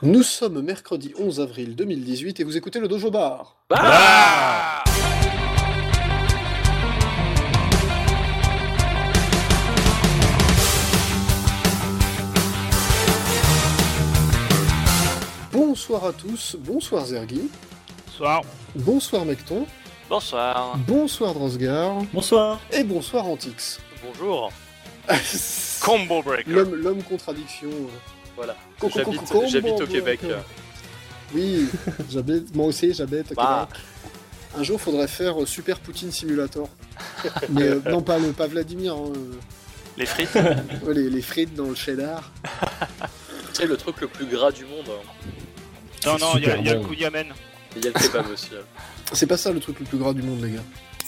Nous sommes mercredi 11 avril 2018 et vous écoutez le Dojo Bar. Ah Bonsoir à tous, bonsoir Zergi. Bonsoir. Bonsoir Mecton. Bonsoir. Bonsoir Drosgar. Bonsoir. Et bonsoir Antix. Bonjour. Combo Breaker. L'homme contradiction. Voilà. Combo J'habite au Québec. Oui, j'habite, moi aussi j'habite au Bah. Québec. Un jour, faudrait faire Super Poutine Simulator. Mais non, pas Vladimir. Hein, Les frites. ouais, les frites dans le cheddar. C'est le truc le plus gras du monde. Non, il y a super le bon. kouyamen. Et il y a le kebab aussi. C'est pas ça le truc le plus gras du monde, les gars.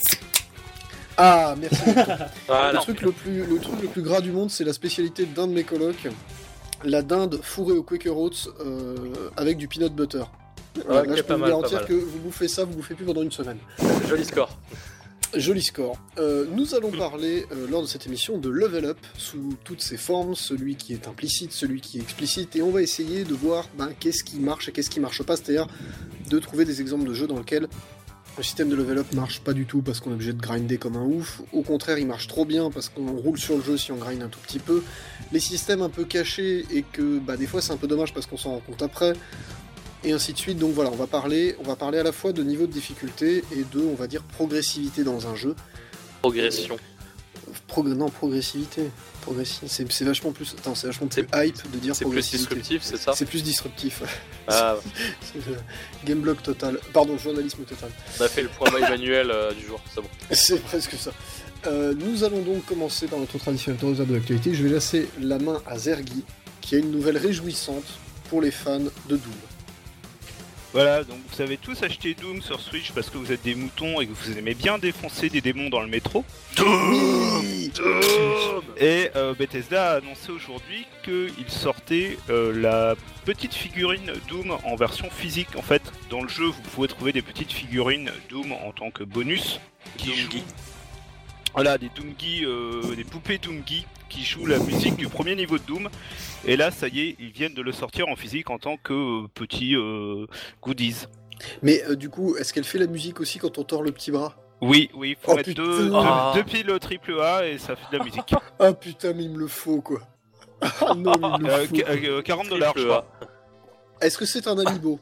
Ah, merci. Voilà. Le truc le plus gras du monde, c'est la spécialité d'un de mes colocs. La dinde fourrée au Quaker Oats avec du peanut butter. Voilà, Ok, là, je peux pas vous mal, garantir pas mal. que vous bouffez ça, vous bouffez plus pendant une semaine. Joli score. Joli score. Nous allons parler lors de cette émission de level up sous toutes ses formes, celui qui est implicite, celui qui est explicite, et on va essayer de voir qu'est-ce qui marche et qu'est-ce qui marche pas, c'est-à-dire de trouver des exemples de jeux dans lesquels le système de level up marche pas du tout parce qu'on est obligé de grinder comme un ouf, au contraire il marche trop bien parce qu'on roule sur le jeu si on grind un tout petit peu, les systèmes un peu cachés et que des fois c'est un peu dommage parce qu'on s'en rend compte après, et ainsi de suite. Donc voilà, on va parler à la fois de niveau de difficulté et de, on va dire, progressivité dans un jeu. Progression. Progressivité. C'est vachement plus. Attends, c'est vachement plus hype de dire C'est plus progressivité. disruptif, c'est ça? C'est plus disruptif. Ah, C'est Gameblog total. Pardon, journalisme total. on a fait le point manuel du jour, c'est bon. C'est presque ça. Nous allons donc commencer par notre traditionnel tour de l'actualité. Je vais laisser la main à Zergi, qui a une nouvelle réjouissante pour les fans de Doom. Voilà, donc vous avez tous acheté Doom sur Switch parce que vous êtes des moutons et que vous aimez bien défoncer des démons dans le métro. Oui. Et Bethesda a annoncé aujourd'hui qu'il sortait la petite figurine Doom en version physique. En fait, dans le jeu, vous pouvez trouver des petites figurines Doom en tant que bonus. Doomguy. Voilà, des Doomguy, des poupées Doomguy qui jouent la musique du premier niveau de Doom. Et là, ça y est, ils viennent de le sortir en physique en tant que petit goodies. Mais du coup, est-ce qu'elle fait la musique aussi quand on tord le petit bras? Oui, faut Oh, mettre putain. deux piles AAA et ça fait de la musique. Ah putain, mais il me le faut quoi. Ah non, mais il me le faut. $40, je crois. Est-ce que c'est un amiibo?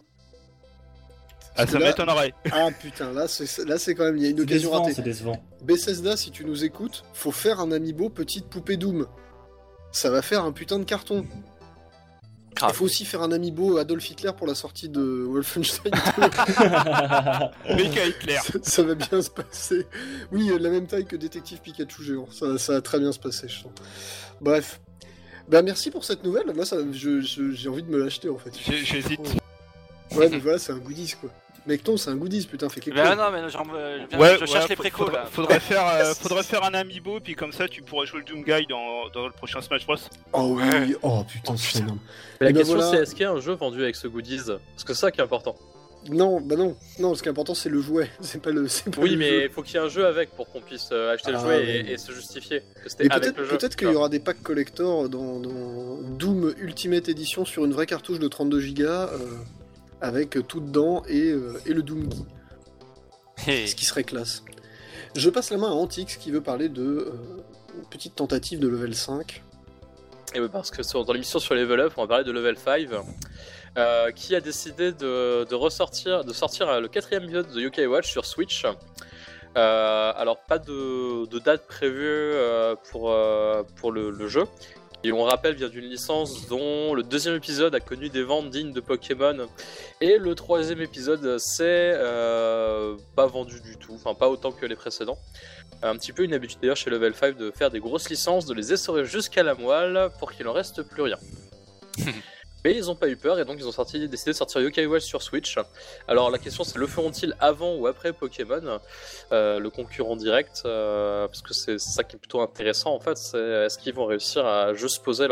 Ah, ça là- m'étonnerait. Ah putain, là c'est quand même, il y a une C'est occasion décevant, ratée. c'est décevant. Bethesda, si tu nous écoutes, faut faire un amiibo petite poupée Doom. Ça va faire un putain de carton. Il Grave. faut aussi faire un amiibo Adolf Hitler pour la sortie de Wolfenstein 2. Mecha Hitler. Ça va bien se passer. Oui, la même taille que Détective Pikachu géant. Ça va très bien se passer, je sens. Bref. Merci pour cette nouvelle. Moi, j'ai envie de me l'acheter en fait. J'hésite. Ouais, mais voilà, c'est un goodies quoi. Mecton, c'est un goodies, putain, fais quelque Mais chose. non, mais genre, je cherche les précaux là. Faudrait faire un amiibo, puis comme ça tu pourrais jouer le Doom Guy dans le prochain Smash Bros. Oh oui, oh putain, c'est énorme. Mais la Et ben question voilà. c'est est-ce qu'il y a un jeu vendu avec ce goodies? Parce que c'est ça qui est important. Non, non, ce qui est important c'est le jouet, c'est pas le Oui, le mais jeu. il faut qu'il y ait un jeu avec pour qu'on puisse acheter le Ah, jouet oui. et se justifier que c'était Et avec le jeu. peut-être qu'il y aura des packs collector dans Doom Ultimate Edition sur une vraie cartouche de 32 Go avec tout dedans et le Doom Guy, Hey. ce qui serait classe. Je passe la main à Antix qui veut parler de une petite tentative de level 5. Et oui, parce que dans l'émission sur Level Up, on va parler de Level 5, qui a décidé de sortir le 4ème épisode de Yokai Watch sur Switch. Alors, pas de date prévue pour le jeu. Et on rappelle, vient d'une licence dont le 2ème épisode a connu des ventes dignes de Pokémon. Et le 3ème épisode, c'est pas vendu du tout, enfin pas autant que les précédents. Un petit peu une habitude d'ailleurs chez Level 5 de faire des grosses licences, de les essorer jusqu'à la moelle pour qu'il en reste plus rien. Mais ils ont pas eu peur et donc ils ont décidé de sortir Yokai Watch sur Switch. Alors la question c'est, le feront-ils avant ou après Pokémon, le concurrent direct, parce que c'est ça qui est plutôt intéressant en fait, c'est est-ce qu'ils vont réussir à juste poser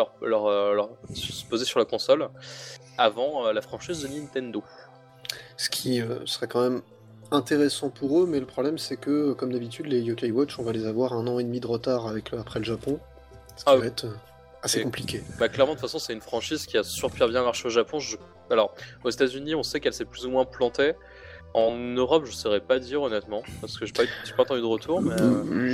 se poser sur la console avant la franchise de Nintendo. Ce qui serait quand même intéressant pour eux, mais le problème c'est que, comme d'habitude, les Yokai Watch, on va les avoir 1 an et demi de retard après le Japon. Ce qui Ah va oui. être assez compliqué. Clairement, de toute façon, c'est une franchise qui a super bien marché au Japon. Alors, aux États-Unis, on sait qu'elle s'est plus ou moins plantée. En Europe, je saurais pas dire honnêtement, parce que j'ai pas entendu de retour. Mais...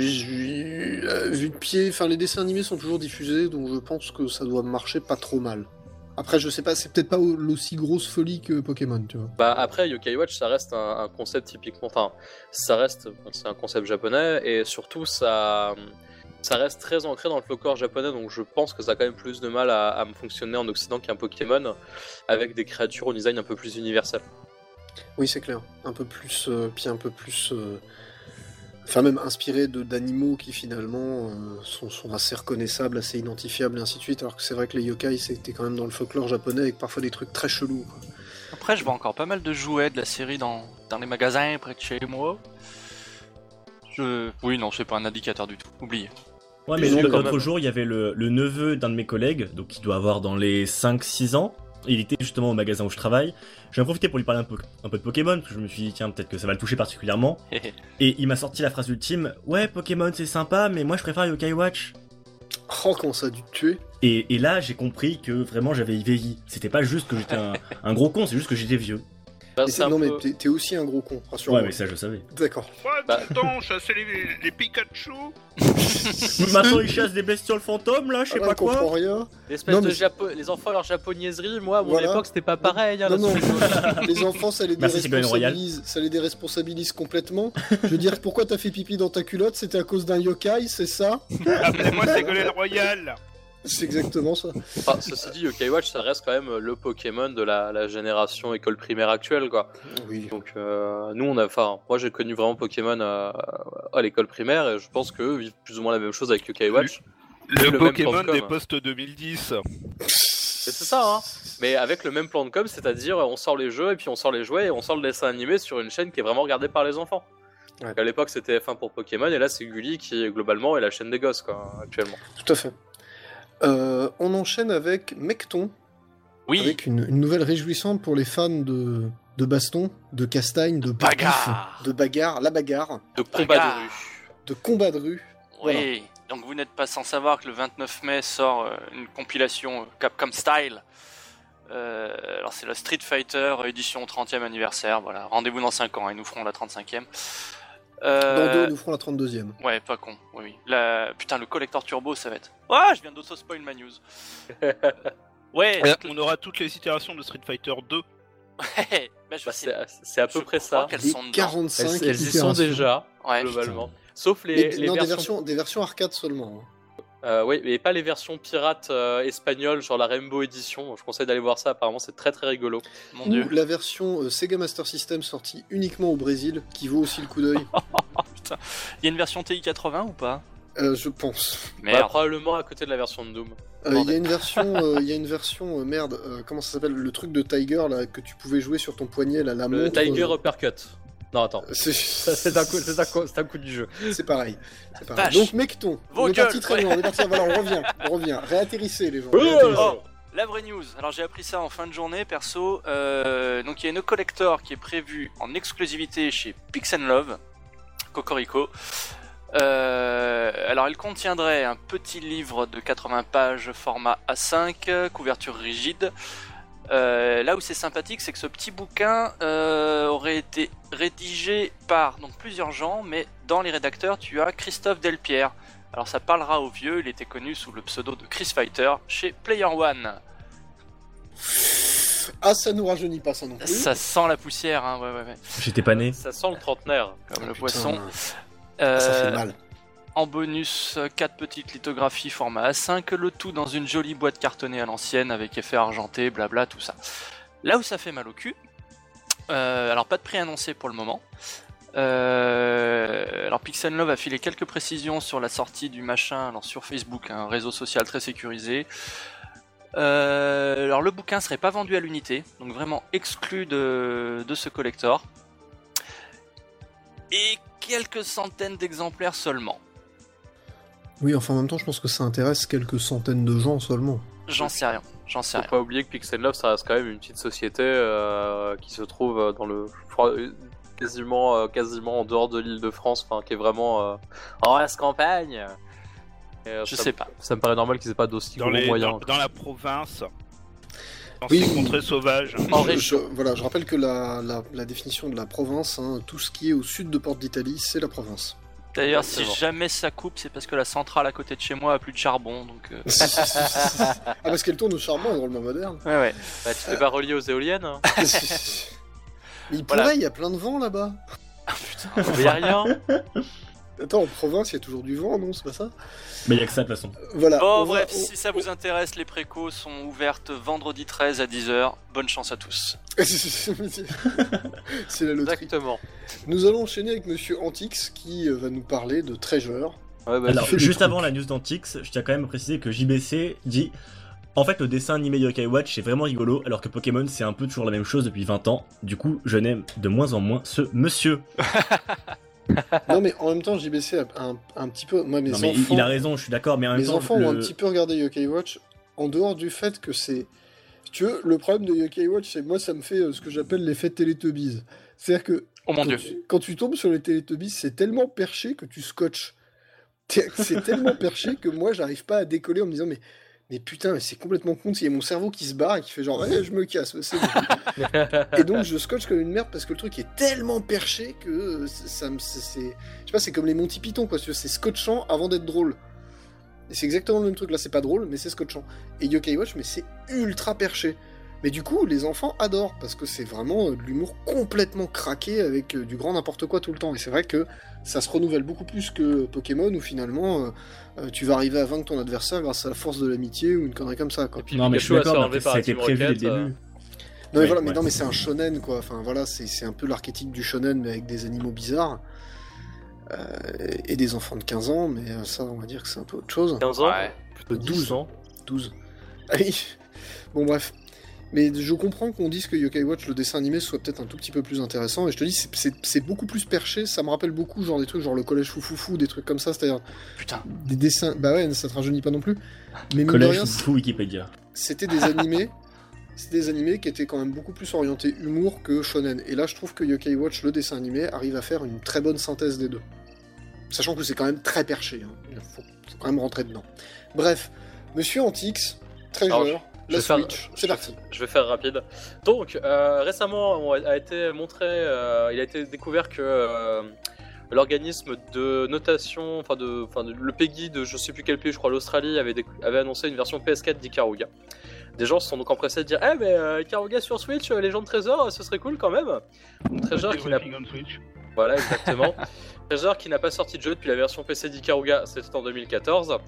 Vu de pied, enfin les dessins animés sont toujours diffusés, donc je pense que ça doit marcher pas trop mal. Après, je sais pas, c'est peut-être pas l'aussi grosse folie que Pokémon, tu vois. Après, Yokai Watch, ça reste un concept typiquement. Enfin, c'est un concept japonais, et surtout, ça reste très ancré dans le folklore japonais, donc je pense que ça a quand même plus de mal à fonctionner en Occident qu'un Pokémon, avec des créatures au design un peu plus universel. Oui, c'est clair. Un peu plus, puis un peu plus... Enfin, même inspiré d'animaux qui finalement sont assez reconnaissables, assez identifiables, et ainsi de suite, alors que c'est vrai que les yokai, c'était quand même dans le folklore japonais, avec parfois des trucs très chelous, quoi. Après, je vois encore pas mal de jouets de la série dans les magasins près de chez moi. Oui, non, c'est pas un indicateur du tout. Oubliez. Ouais, mais l'autre jour, il y avait le neveu d'un de mes collègues, donc qui doit avoir dans les 5-6 ans. Il était justement au magasin où je travaille. J'en ai profité pour lui parler un peu de Pokémon, parce que je me suis dit, tiens, peut-être que ça va le toucher particulièrement. Et il m'a sorti la phrase ultime, ouais, Pokémon c'est sympa, mais moi je préfère Yokai Watch. Oh, comment ça a dû te tuer. Et là, j'ai compris que vraiment j'avais vieilli. C'était pas juste que j'étais un gros con, c'est juste que j'étais vieux. Non, mais t'es aussi un gros con, rassure-moi. Ouais, mais ça je savais. D'accord. Attends, chasser les Pikachu. Maintenant ils chassent des bestioles fantômes là, je sais pas quoi. Je comprends rien. Les enfants, leur japonaiserie, moi, à mon époque, c'était pas pareil. Hein, non, les enfants, ça les déresponsabilise complètement. Je veux dire, pourquoi t'as fait pipi dans ta culotte? C'était à cause d'un yokai, c'est ça? Appelez-moi Ségolène Royal. C'est exactement ça. Enfin, ceci dit, Yokai Watch, ça reste quand même le Pokémon de la génération école primaire actuelle, quoi. Oui. Donc, moi j'ai connu vraiment Pokémon à l'école primaire, et je pense qu'eux vivent plus ou moins la même chose avec Yokai Watch. Le Pokémon des postes 2010. C'est ça, hein. Mais avec le même plan de com, c'est-à-dire on sort les jeux, et puis on sort les jouets, et on sort le dessin animé sur une chaîne qui est vraiment regardée par les enfants. Ouais. À l'époque, c'était F1 pour Pokémon, et là c'est Gulli qui, globalement, est la chaîne des gosses, quoi, actuellement. Tout à fait. On enchaîne avec Mecton. Oui. Avec une nouvelle réjouissante pour les fans de baston, de castagne, de bagarre, de bagarre, la bagarre, de combat de rue. De combat de rue. Oui, Voilà. donc vous n'êtes pas sans savoir que le 29 mai sort une compilation Capcom Style. Alors c'est la Street Fighter édition 30e anniversaire, voilà. Rendez-vous dans 5 ans, ils nous feront la 35e. Dans 2, nous ferons la 32e. Ouais, pas con, oui. Putain, le collector turbo, ça va être... Ah, je viens d'auto-spoil ma news. Ouais. On aura toutes les itérations de Street Fighter 2. C'est à peu près ça. Qu'elles Les sont dedans. 45 Elles y sont déjà, Ouais. globalement. Sauf les versions... des versions arcade seulement. Oui, mais pas les versions pirates espagnoles, genre la Rainbow Edition. Je conseille d'aller voir ça, apparemment c'est très très rigolo. Mon Ou dieu. la version Sega Master System sortie uniquement au Brésil, qui vaut aussi le coup d'œil. Putain. Il y a une version TI-80 ou pas? Je pense. Merde. Probablement à côté de la version de Doom. Il y a une version, comment ça s'appelle, le truc de Tiger là que tu pouvais jouer sur ton poignet, là, la Le montre. Tiger Uppercut. Non, attends. C'est un coup du jeu. C'est pareil. Vache. Donc Mecton, Vos on est parti gueules, très loin, on est parti. Voilà, on revient. Réatterrissez les gens. Oh, la vraie news. Alors j'ai appris ça en fin de journée, perso. Donc il y a une collector qui est prévue en exclusivité chez Pix & Love, Cocorico. Alors elle contiendrait un petit livre de 80 pages format A5, couverture rigide. Là où c'est sympathique, c'est que ce petit bouquin aurait été rédigé par donc plusieurs gens, mais dans les rédacteurs, tu as Christophe Delpierre. Alors ça parlera aux vieux, il était connu sous le pseudo de Chris Fighter chez Player One. Ah, ça nous rajeunit pas ça non plus. Ça sent la poussière, hein, ouais. J'étais pas né. Ça sent le trentenaire. Comme le Putain, poisson. Ça fait mal. En bonus, 4 petites lithographies format A5, le tout dans une jolie boîte cartonnée à l'ancienne avec effet argenté, blabla, tout ça. Là où ça fait mal au cul, alors pas de prix annoncé pour le moment. Alors Pix & Love a filé quelques précisions sur la sortie du machin alors sur Facebook, un réseau social très sécurisé. Alors le bouquin serait pas vendu à l'unité, donc vraiment exclu de ce collector. Et quelques centaines d'exemplaires seulement. Oui, enfin en même temps, je pense que ça intéresse quelques centaines de gens seulement. J'en sais rien. Faut pas oublier que Pix & Love, ça reste quand même une petite société qui se trouve dans le... Je crois, quasiment en dehors de l'Île-de-France, enfin qui est vraiment en race campagne. Je sais pas. Ça me paraît normal qu'ils aient pas d'aussi gros moyens. Dans la province, dans Oui, ces contrées sauvages. Je rappelle que la définition de la province, hein, tout ce qui est au sud de Porte d'Italie, c'est la province. D'ailleurs, si jamais ça coupe, c'est parce que la centrale à côté de chez moi a plus de charbon, donc... Ah, parce qu'elle tourne au charbon, elle est drôlement moderne. Ouais. Bah, tu t'es pas relié aux éoliennes hein. Mais il pourrait, il y a plein de vent là-bas. Ah putain, mais y'a rien. Attends, en province, il y a toujours du vent, non? C'est pas ça? Mais il y a que ça de toute façon. Voilà. Bon, bref, si ça vous intéresse, les précos sont ouvertes vendredi 13 à 10h. Bonne chance à tous. C'est la loterie. Exactement. Nous allons enchaîner avec Monsieur Antix qui va nous parler de Treasure. Ouais, bah, Alors, fait des juste trucs. avant la news d'Antix, je tiens quand même à préciser que JBC dit en fait, le dessin animé Yokai Watch c'est vraiment rigolo, alors que Pokémon c'est un peu toujours la même chose depuis 20 ans. Du coup, je n'aime de moins en moins ce monsieur. Non, mais en même temps, JBC a un petit peu. Moi, mes Non, mais enfants, il a raison, je suis d'accord, mais en même mes temps. enfants ont un petit peu regardé Yokai Watch, en dehors du fait que c'est. Si tu veux, le problème de Yokai Watch, c'est que moi, ça me fait ce que j'appelle l'effet Teletubbies. C'est-à-dire que. Oh mon dieu. Quand tu tombes sur les Teletubbies, c'est tellement perché que tu scotches. C'est tellement perché que moi, j'arrive pas à décoller en me disant, mais putain, mais c'est complètement con. Il y a mon cerveau qui se barre et qui fait genre, je me casse. C'est bon. Et donc, je scotche comme une merde parce que le truc est tellement perché que ça me. Je sais pas, c'est comme les Monty Python, quoi. C'est scotchant avant d'être drôle. Et c'est exactement le même truc. Là, c'est pas drôle, mais c'est scotchant. Et Yokai Watch, mais c'est ultra perché. Mais du coup, les enfants adorent parce que c'est vraiment de l'humour complètement craqué avec du grand n'importe quoi tout le temps. Et c'est vrai que ça se renouvelle beaucoup plus que Pokémon où finalement tu vas arriver à vaincre ton adversaire grâce à la force de l'amitié ou une connerie comme ça, quoi. Et puis Non, mais je suis Pikachu va se d'accord, faire enlever mais ça par a la été Team prévu dès le Rocket, début. Non mais Ouais, voilà, mais ouais. non mais c'est un shonen quoi. Enfin voilà, c'est un peu l'archétype du shonen mais avec des animaux bizarres et des enfants de 15 ans. Mais ça, on va dire que c'est un peu autre chose. 15 ans Ouais. Plutôt 12 10 ans. 12. Ah oui. Bon bref. Mais je comprends qu'on dise que Yokai Watch, le dessin animé, soit peut-être un tout petit peu plus intéressant. Et je te dis, c'est beaucoup plus perché. Ça me rappelle beaucoup genre des trucs genre le collège foufoufou, des trucs comme ça. C'est-à-dire Putain. des dessins. Bah ouais, ça te rajeunit pas non plus. Mais mine de Collège rien, fou Wikipédia. c'était des animés. C'était des animés qui étaient quand même beaucoup plus orientés humour que shonen. Et là, je trouve que Yokai Watch, le dessin animé, arrive à faire une très bonne synthèse des deux. Sachant que c'est quand même très perché. Hein. Il faut quand même rentrer dedans. Bref, Monsieur Antix, Treasure, Alors, la je vais faire- Switch, c'est parti. Je vais faire rapide. Donc, récemment, il a été découvert que l'organisme de notation, le PEGI de je sais plus quel pays, je crois l'Australie, avait annoncé une version PS4 d'Ikaruga. Des gens se sont donc empressés de dire mais Ikaruga sur Switch, les gens de Trésor, ce serait cool quand même. Donc, Treasure qui n'a Everything on Switch. Voilà, exactement. Treasure qui n'a pas sorti de jeu depuis la version PC d'Ikaruga, c'était en 2014.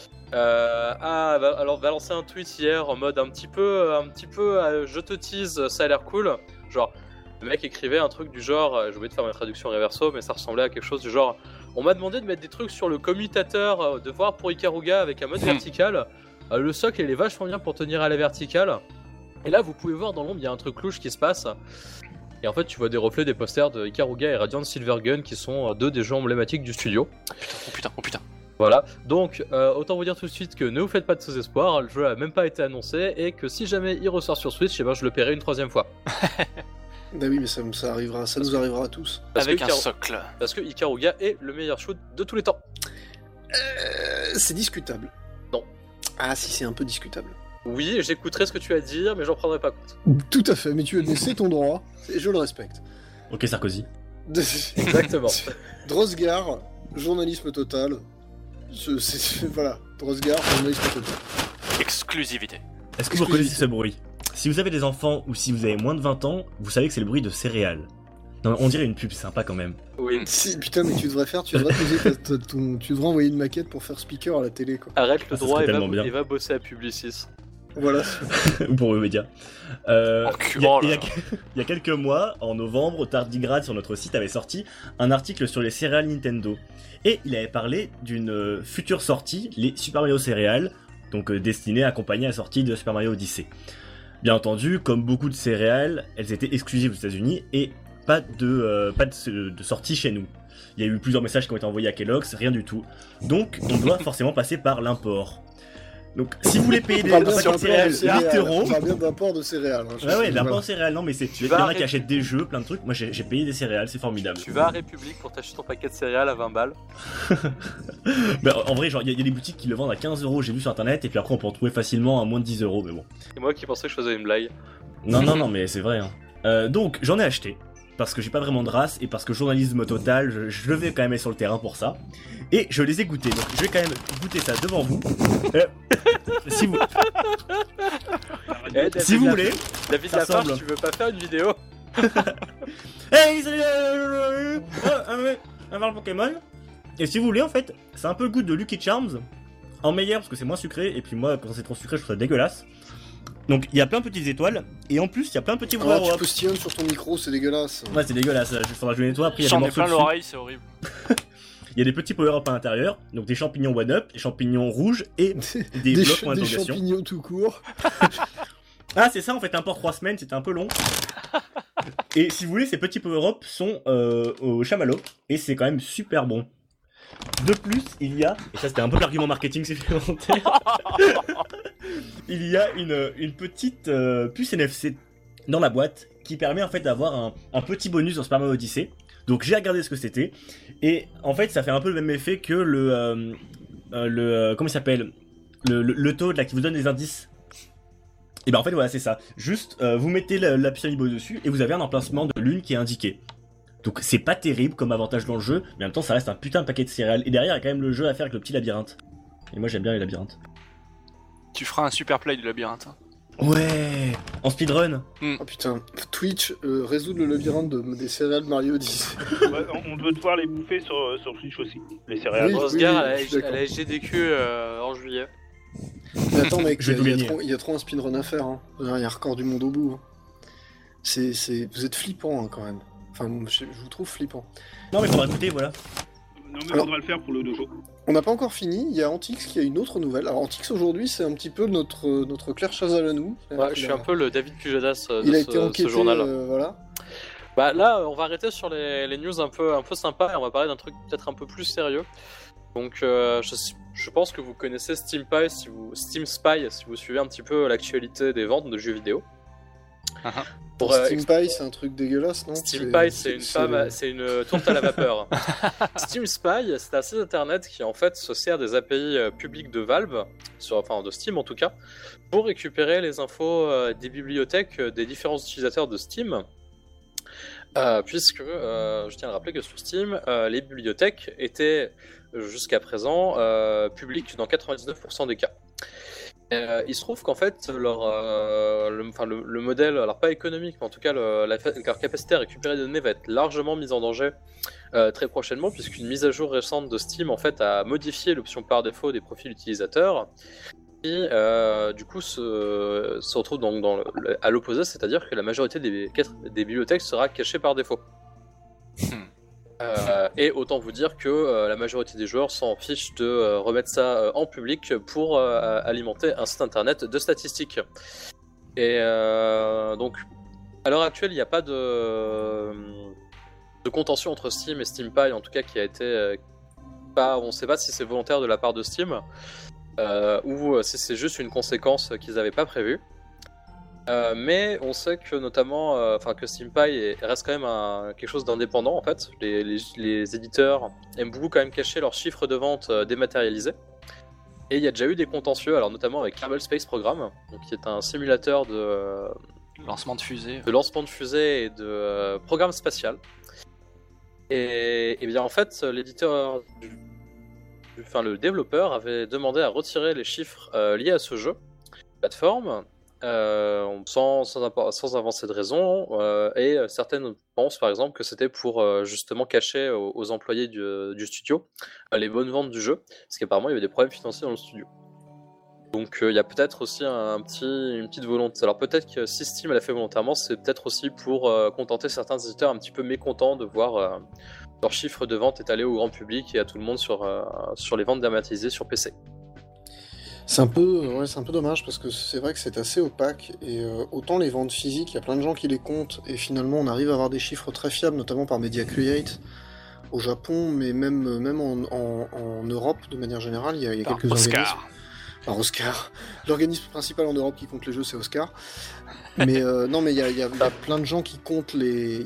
Alors balancé un tweet hier en mode un petit peu je te tease, ça a l'air cool. Genre, le mec écrivait un truc du genre, j'ai oublié de faire ma traduction reverso, mais ça ressemblait à quelque chose du genre on m'a demandé de mettre des trucs sur le commutateur, de voir pour Ikaruga avec un mode vertical. Le socle il est vachement bien pour tenir à la verticale. Et là, vous pouvez voir dans l'ombre, il y a un truc louche qui se passe. Et en fait, tu vois des reflets des posters de Ikaruga et Radiant Silvergun qui sont deux des jeux emblématiques du studio. Oh putain. Voilà, donc autant vous dire tout de suite que ne vous faites pas de sous espoirs, le jeu a même pas été annoncé et que si jamais il ressort sur Switch, je le paierai une troisième fois. Bah oui, mais ça arrivera, ça nous arrivera à tous. Avec un socle. Parce que Ikaruga est le meilleur shoot de tous les temps. C'est discutable. Non. Ah si, c'est un peu discutable. Oui, j'écouterai ce que tu as à dire, mais j'en prendrai pas compte. Tout à fait, mais c'est ton droit, et je le respecte. Ok, Sarkozy. Exactement. Drosgar, journalisme total. Voilà, Drosgar, journalisme total. Exclusivité. Est-ce que vous reconnaissez ce bruit? Si vous avez des enfants ou si vous avez moins de 20 ans, vous savez que c'est le bruit de céréales. Non, on dirait une pub sympa quand même. Oui. Si, putain, mais tu devrais poser tu devrais envoyer une maquette pour faire speaker à la télé, quoi. Arrête le Ah, ça droit serait et tellement bien. va bosser à Publicis. Voilà. Ou pour eux médias. Oh là là. Il y a quelques mois, en novembre, Tardigrade sur notre site avait sorti un article sur les céréales Nintendo. Et il avait parlé d'une future sortie, les Super Mario Céréales, donc destinées à accompagner la sortie de Super Mario Odyssey. Bien entendu, comme beaucoup de céréales, elles étaient exclusives aux États-Unis et pas de sortie chez nous. Il y a eu plusieurs messages qui ont été envoyés à Kellogg's, rien du tout. Donc, on doit forcément passer par l'import. Donc, si vous voulez payer On parle un bien paquet de céréales 8 €. On parle bien d'import de céréales. Hein, Ouais, l'import voilà. céréales, non, mais il y en a qui achètent des jeux, plein de trucs. Moi, j'ai payé des céréales, c'est formidable. Tu vas à République pour t'acheter ton paquet de céréales à 20 balles. Bah, en vrai, genre, il y a des boutiques qui le vendent à 15 €, j'ai vu sur internet, et puis après, on peut en trouver facilement à moins de 10 €, mais bon. Et moi qui pensais que je faisais une blague. Non, mais c'est vrai. Hein. Donc, j'en ai acheté. Parce que j'ai pas vraiment de race et parce que journalisme total, je vais quand même être sur le terrain pour ça. Et je les ai goûtés, donc je vais quand même goûter ça devant vous. Si vous, si vous voulez. David ça Lafarge, ressemble. tu veux pas faire une vidéo? Hey, salut, on va le Pokémon. Et si vous voulez, en fait, c'est un peu le goût de Lucky Charms. En meilleur parce que c'est moins sucré, et puis moi, quand c'est trop sucré, je trouve ça dégueulasse. Donc il y a plein de petites étoiles, et en plus il y a plein de petits Ah, power-ups. tu postillonnes sur ton micro, c'est dégueulasse. Ouais, c'est dégueulasse, il faudra que je le nettoie. Après, il y a des J'en ai morceaux plein dessus. l'oreille, c'est horrible. Il y a des petits power-ups à l'intérieur, donc des champignons one-up, des champignons rouges et des blocs point des d'interrogation. champignons tout court. Ah, c'est ça, en fait, un port 3 semaines, c'était un peu long. Et si vous voulez, ces petits power-ups sont au chamallow, et c'est quand même super bon. De plus, il y a, et ça c'était un peu l'argument marketing supplémentaire, il y a une petite puce NFC dans la boîte qui permet en fait d'avoir un petit bonus dans Super Mario Odyssey. Donc j'ai regardé ce que c'était, et en fait ça fait un peu le même effet que comment il s'appelle, le Toad là qui vous donne des indices. Et ben en fait voilà, c'est ça. Juste vous mettez la puce Amiibo dessus et vous avez un emplacement de lune qui est indiqué. Donc c'est pas terrible comme avantage dans le jeu, mais en même temps ça reste un putain de paquet de céréales. Et derrière il y a quand même le jeu à faire avec le petit labyrinthe. Et moi j'aime bien les labyrinthes. Tu feras un super play du labyrinthe. Hein. Ouais, en speedrun. Oh putain, Twitch, résoudre le labyrinthe des céréales Mario Odyssey. Ouais, on doit devoir les bouffer sur Twitch aussi, les céréales. Oui. Rosgar à je suis d'accord. la SGDQ en juillet. Mais attends mec, Je vais tout gagner. il y a trop un speedrun à faire. Hein. Il y a un record du monde au bout. Hein. Vous êtes flippant hein, quand même. Enfin, je vous trouve flippant. Non mais faudra goûter, voilà. Non mais Alors- faudra le faire pour le dojo. On n'a pas encore fini, il y a Antix qui a une autre nouvelle. Alors Antix aujourd'hui c'est un petit peu notre Claire Chazal à nous. Ouais, je suis un peu le David Pujadas Il de a été enquêté, ce journal. voilà. Bah là, on va arrêter sur les news un peu sympas et on va parler d'un truc peut-être un peu plus sérieux. Donc je pense que vous connaissez Steam Spy si vous suivez un petit peu l'actualité des ventes de jeux vidéo. Pour, Steam Pie c'est un truc dégueulasse, non? Steam Pie, c'est une tourte à la vapeur. Steam Spy, c'est un site internet qui en fait se sert des API publiques de Valve, enfin de Steam en tout cas, pour récupérer les infos des bibliothèques des différents utilisateurs de Steam. Puisque je tiens à rappeler que sur Steam, les bibliothèques étaient jusqu'à présent publiques dans 99% des cas. Il se trouve qu'en fait, le modèle, alors pas économique, mais en tout cas leur capacité à récupérer des données va être largement mise en danger très prochainement, puisqu'une mise à jour récente de Steam en fait a modifié l'option par défaut des profils utilisateurs, qui du coup se retrouve donc à l'opposé, c'est-à-dire que la majorité des bibliothèques sera cachée par défaut. Et autant vous dire que la majorité des joueurs s'en fichent de remettre ça en public pour alimenter un site internet de statistiques. Et donc, à l'heure actuelle, il n'y a pas de contention entre Steam et SteamPie, en tout cas qui a été... on ne sait pas si c'est volontaire de la part de Steam, ou si c'est juste une conséquence qu'ils n'avaient pas prévue. Mais on sait que notamment, que SteamPie reste quand même quelque chose d'indépendant en fait. Les éditeurs aiment beaucoup quand même cacher leurs chiffres de vente dématérialisés. Et il y a déjà eu des contentieux, alors notamment avec Kerbal Space Program, donc, qui est un simulateur de Lancement de fusée. et de programme spatial. Et bien en fait, l'éditeur, le développeur avait demandé à retirer les chiffres liés à ce jeu, plateforme. Sans avancer de raison, et certaines pensent par exemple que c'était pour justement cacher aux employés du studio les bonnes ventes du jeu, parce qu'apparemment il y avait des problèmes financiers dans le studio. Donc il y a peut-être aussi une petite volonté. Alors peut-être que si Steam l'a fait volontairement, c'est peut-être aussi pour contenter certains éditeurs un petit peu mécontents de voir leur chiffre de vente étalé au grand public et à tout le monde sur les ventes dématérialisées sur PC. C'est un peu dommage parce que c'est vrai que c'est assez opaque et autant les ventes physiques, il y a plein de gens qui les comptent et finalement on arrive à avoir des chiffres très fiables, notamment par Media Create au Japon, mais même en Europe de manière générale, il y a quelques organismes. Alors Oscar, l'organisme principal en Europe qui compte les jeux, c'est Oscar. Mais non, mais il y a plein de gens qui comptent les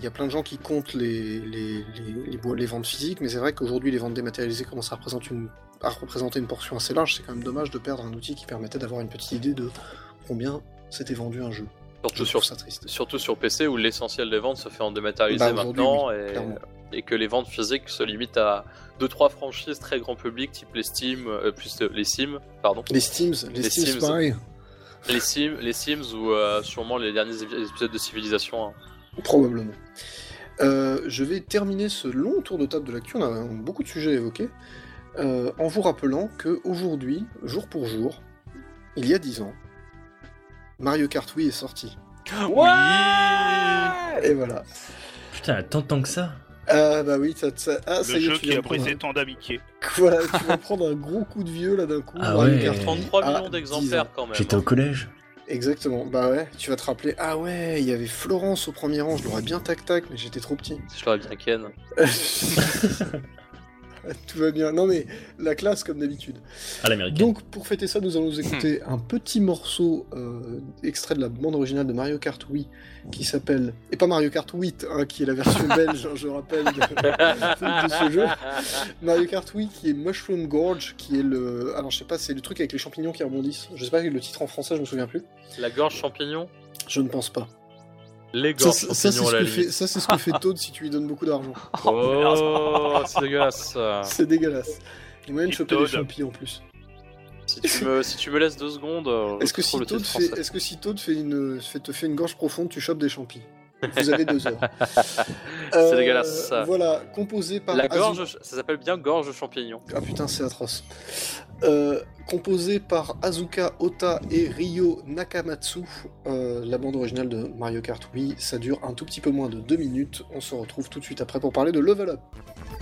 ventes physiques, mais c'est vrai qu'aujourd'hui les ventes dématérialisées commencent à représenter une portion assez large. C'est quand même dommage de perdre un outil qui permettait d'avoir une petite idée de combien s'était vendu un jeu. Surtout sur PC où l'essentiel des ventes se fait en dématérialisé maintenant, oui, et que les ventes physiques se limitent à 2-3 franchises très grand public type les Steam, les Sims, pardon. Les Steams pareil. Les Sims ou sûrement les derniers épisodes de Civilisation. Hein. Probablement. Je vais terminer ce long tour de table de l'actu, on a beaucoup de sujets à évoquer, en vous rappelant qu'aujourd'hui, jour pour jour, il y a 10 ans, Mario Kart Wii est sorti. Oui. Et voilà. Putain, tant de temps que ça. Ah bah oui, ça Le y est, jeu tu qui viens a de prendre brisé tant d'amitié. Voilà, tu vas prendre un gros coup de vieux là d'un coup. Ah Mario ouais. Kart 33 Wii, millions à d'exemplaires 10 ans. quand même. J'étais au collège. Exactement, bah ouais, tu vas te rappeler, ah ouais, il y avait Florence au premier rang, je l'aurais bien tac-tac, mais j'étais trop petit. Je l'aurais bien Ken. Tout va bien, non mais la classe comme d'habitude. À l'américaine. Donc pour fêter ça, nous allons nous écouter un petit morceau extrait de la bande originale de Mario Kart Wii qui s'appelle, et pas Mario Kart 8, hein, qui est la version belge, je rappelle, de ce jeu. Mario Kart Wii qui est Mushroom Gorge, qui est le... Alors je sais pas, c'est le truc avec les champignons qui rebondissent. Je sais pas le titre en français, je me souviens plus. La gorge champignon. Je ne pense pas. Les gorges champignons à la limite. Ça c'est ce que fait Toad si tu lui donnes beaucoup d'argent. Oh, c'est dégueulasse. C'est dégueulasse. Il y a moyen de choper des Toad. champis en plus. Si tu me laisses 2 secondes, Est-ce que, si Toad te fait une gorge profonde, tu chopes des champis? Vous avez 2 heures. C'est dégueulasse. Voilà, composé par... La gorge, ça s'appelle bien gorge champignon. Ah putain, c'est atroce. Composé par Asuka Ota et Ryo Nakamatsu, la bande originale de Mario Kart Wii, ça dure un tout petit peu moins de 2 minutes. On se retrouve tout de suite après pour parler de Level Up.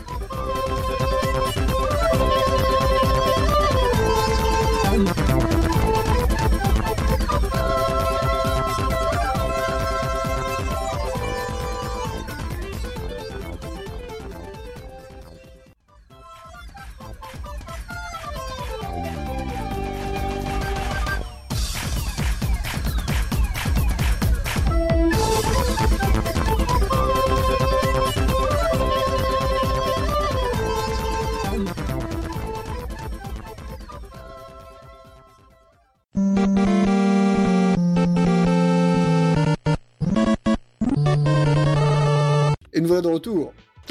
Et nous voilà de retour.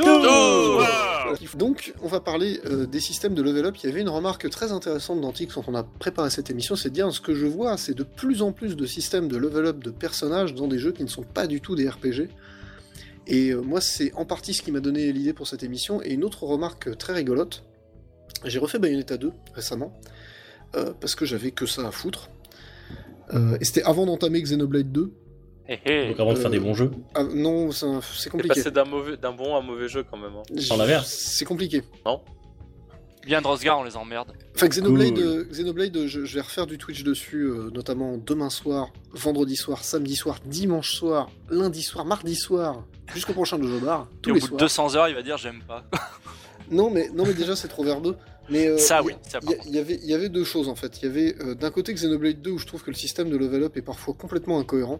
Donc, on va parler des systèmes de level up. Il y avait une remarque très intéressante d'Antix quand on a préparé cette émission, c'est de dire ce que je vois, c'est de plus en plus de systèmes de level up de personnages dans des jeux qui ne sont pas du tout des RPG. Et moi, c'est en partie ce qui m'a donné l'idée pour cette émission. Et une autre remarque très rigolote, j'ai refait Bayonetta 2 récemment, parce que j'avais que ça à foutre. Et c'était avant d'entamer Xenoblade 2. Donc avant de faire des bons jeux. Non, c'est C'est compliqué. passé d'un bon à un mauvais jeu quand même. Hein. Sans l'inverse. C'est compliqué. Bien Drosgar, on les emmerde. Enfin, Xenoblade, Cool. Xenoblade je vais refaire du Twitch dessus, notamment demain soir, vendredi soir, samedi soir, dimanche soir, lundi soir, mardi soir, jusqu'au prochain Dojo Bar, tous Et au les bout de soirs. 200 heures, il va dire j'aime pas. Non mais déjà c'est trop verbeux. Mais Ça, oui, ça, par il y avait 2 choses en fait. Il y avait d'un côté Xenoblade 2 où je trouve que le système de level up est parfois complètement incohérent.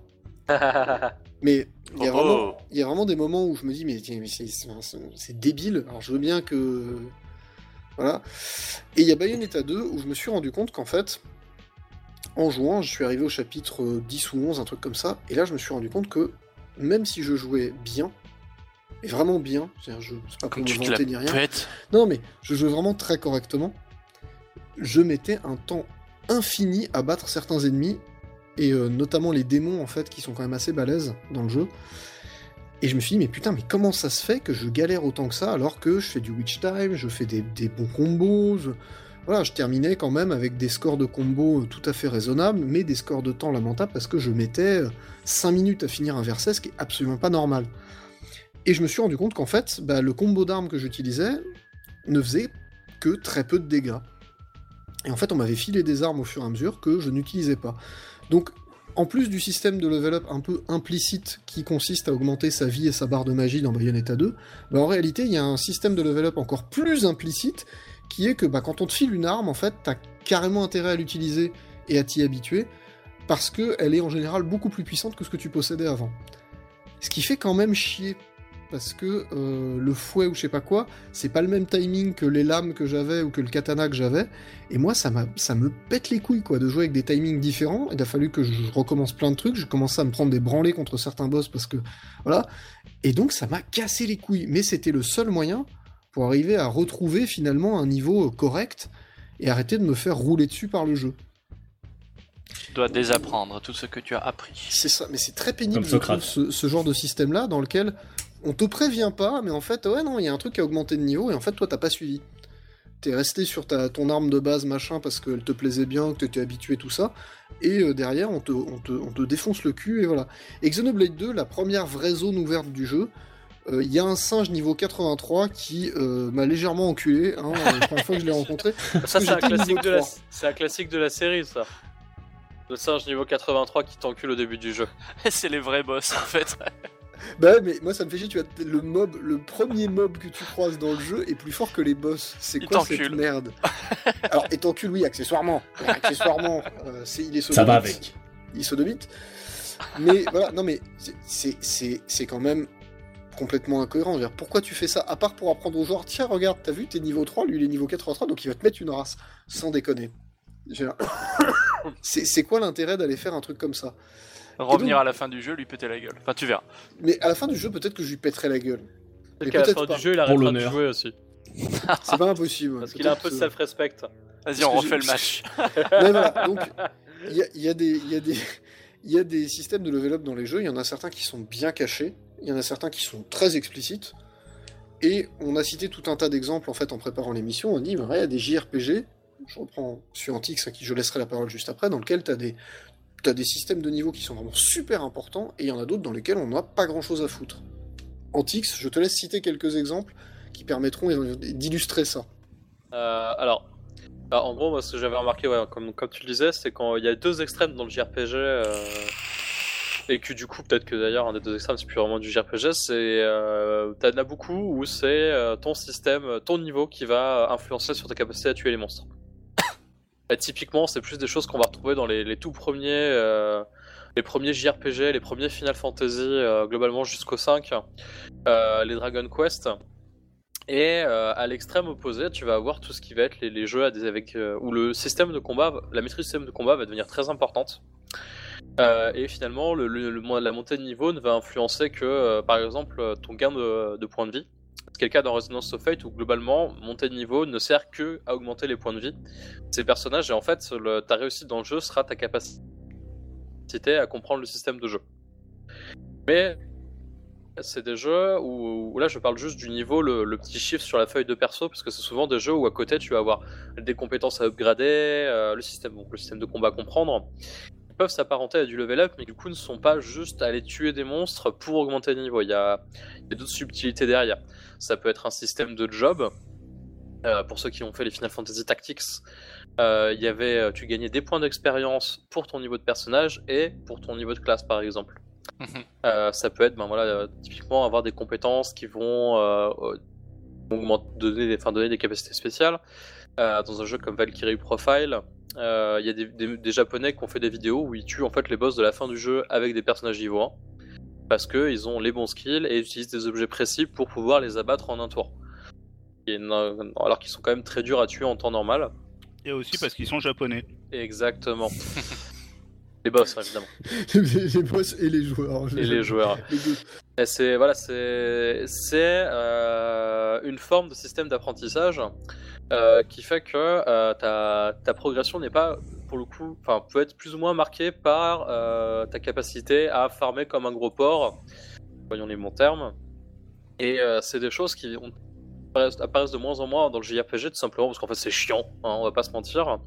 Mais il y a vraiment des moments où je me dis mais c'est débile. Alors je veux bien que... Voilà. Et il y a Bayonetta 2 où je me suis rendu compte qu'en fait, en jouant, je suis arrivé au chapitre 10 ou 11, un truc comme ça, et là je me suis rendu compte que même si je jouais bien, et vraiment bien, c'est-à-dire c'est pas pour Comme me tu te la vanter ni rien, pètes. non mais je jouais vraiment très correctement, je mettais un temps infini à battre certains ennemis, et notamment les démons en fait qui sont quand même assez balèzes dans le jeu. Et je me suis dit mais putain, mais comment ça se fait que je galère autant que ça alors que je fais du witch time, je fais des bons combos, voilà, je terminais quand même avec des scores de combos tout à fait raisonnables, mais des scores de temps lamentables parce que je mettais 5 minutes à finir un verset, ce qui est absolument pas normal. Et je me suis rendu compte qu'en fait, le combo d'armes que j'utilisais ne faisait que très peu de dégâts. Et en fait, on m'avait filé des armes au fur et à mesure que je n'utilisais pas. Donc, en plus du système de level up un peu implicite qui consiste à augmenter sa vie et sa barre de magie dans Bayonetta 2, en réalité, il y a un système de level up encore plus implicite qui est que quand on te file une arme, en fait, t'as carrément intérêt à l'utiliser et à t'y habituer, parce qu'elle est en général beaucoup plus puissante que ce que tu possédais avant. Ce qui fait quand même chier, parce que le fouet ou je sais pas quoi, c'est pas le même timing que les lames que j'avais ou que le katana que j'avais, et moi ça me pète les couilles quoi, de jouer avec des timings différents. Il a fallu que je recommence plein de trucs, j'ai commencé à me prendre des branlées contre certains boss parce que voilà, et donc ça m'a cassé les couilles, mais c'était le seul moyen pour arriver à retrouver finalement un niveau correct et arrêter de me faire rouler dessus par le jeu. Tu dois désapprendre tout ce que tu as appris. C'est ça, mais c'est très pénible Comme Socrate. je trouve, ce genre de système-là dans lequel on te prévient pas, mais en fait, ouais, non, il y a un truc qui a augmenté de niveau, et en fait, toi, t'as pas suivi. T'es resté sur ton arme de base, machin, parce qu'elle te plaisait bien, que t'étais habitué, tout ça, et derrière, on te défonce le cul, et voilà. Et Xenoblade 2, la première vraie zone ouverte du jeu, il y a un singe niveau 83 qui m'a légèrement enculé, hein, la première fois que je l'ai rencontré. Ça, c'est un J'étais classique niveau de la... 3. c'est un classique de la série, ça. Le singe niveau 83 qui t'encule au début du jeu. C'est les vrais boss en fait. Bah ouais, mais moi ça me fait chier, tu vois, le premier mob que tu croises dans le jeu est plus fort que les boss. C'est Il quoi cette t'encule. merde? Alors, et t'encule, oui, accessoirement. Accessoirement, il est sodomite. Ça va avec. Il est sodomite. Mais voilà, non mais c'est quand même complètement incohérent. Je veux dire, pourquoi tu fais ça? À part pour apprendre aux joueurs, tiens, regarde, t'as vu, t'es niveau 3, lui il est niveau 83, donc il va te mettre une race. Sans déconner. Je veux dire, c'est quoi l'intérêt d'aller faire un truc comme ça? Revenir à la fin du jeu, lui péter la gueule. Enfin, tu verras. Mais à la fin du jeu, peut-être que je lui pèterai la gueule. Mais Peut-être qu'à la peut-être fin pas. du jeu, il Pour arrêtera de l'honneur. jouer aussi. C'est pas impossible. Parce qu'il a un peu de Peut-être, self-respect. Vas-y, on que refait j'ai- le match. Mais voilà, donc il y a des systèmes de level up dans les jeux, il y en a certains qui sont bien cachés, il y en a certains qui sont très explicites, et on a cité tout un tas d'exemples en fait en préparant l'émission, on dit, ouais, il y a des JRPG, je reprends sur Antix, à qui je laisserai la parole juste après, dans lequel t'as des systèmes de niveau qui sont vraiment super importants, et il y en a d'autres dans lesquels on n'a pas grand chose à foutre. Antix, je te laisse citer quelques exemples qui permettront d'illustrer ça. Alors, en gros, moi, ce que j'avais remarqué, ouais, comme tu le disais, c'est quand il y a deux extrêmes dans le JRPG, et que du coup, peut-être que d'ailleurs, un des deux extrêmes, c'est plus vraiment du JRPG, c'est t'en as beaucoup où c'est ton système, ton niveau qui va influencer sur ta capacité à tuer les monstres. Et typiquement, c'est plus des choses qu'on va retrouver dans les tout premiers, les premiers JRPG, les premiers Final Fantasy, globalement jusqu'au 5, les Dragon Quest. Et à l'extrême opposé, tu vas avoir tout ce qui va être les jeux où le système de combat, la maîtrise du système de combat va devenir très importante. Et finalement, la montée de niveau ne va influencer que, par exemple, ton gain de points de vie. C'est le cas dans Resonance of Fate où globalement, montée de niveau ne sert que à augmenter les points de vie de ces personnages. Et en fait, ta réussite dans le jeu sera ta capacité à comprendre le système de jeu. Mais c'est des jeux où là je parle juste du niveau, le petit chiffre sur la feuille de perso, parce que c'est souvent des jeux où à côté tu vas avoir des compétences à upgrader, le système de combat à comprendre. Ils peuvent s'apparenter à du level up, mais du coup ne sont pas juste aller tuer des monstres pour augmenter le niveau. Il y a d'autres subtilités derrière. Ça peut être un système de job. Pour ceux qui ont fait les Final Fantasy Tactics, tu gagnais des points d'expérience pour ton niveau de personnage et pour ton niveau de classe par exemple. Ça peut être typiquement avoir des compétences qui vont donner des capacités spéciales. Dans un jeu comme Valkyrie Profile, il y a des japonais qui ont fait des vidéos où ils tuent en fait les boss de la fin du jeu avec des personnages niveau 1 parce qu'ils ont les bons skills et utilisent des objets précis pour pouvoir les abattre en un tour. Alors qu'ils sont quand même très durs à tuer en temps normal. Et aussi parce qu'ils sont japonais. Exactement. Les boss, évidemment. Les boss et les joueurs. Et les joueurs. Les deux. Et c'est une forme de système d'apprentissage qui fait que ta progression n'est pas, pour le coup, peut être plus ou moins marquée par ta capacité à farmer comme un gros porc, voyons les bons termes. Et c'est des choses qui apparaissent de moins en moins dans le JRPG, tout simplement parce qu'en fait c'est chiant, hein, on va pas se mentir.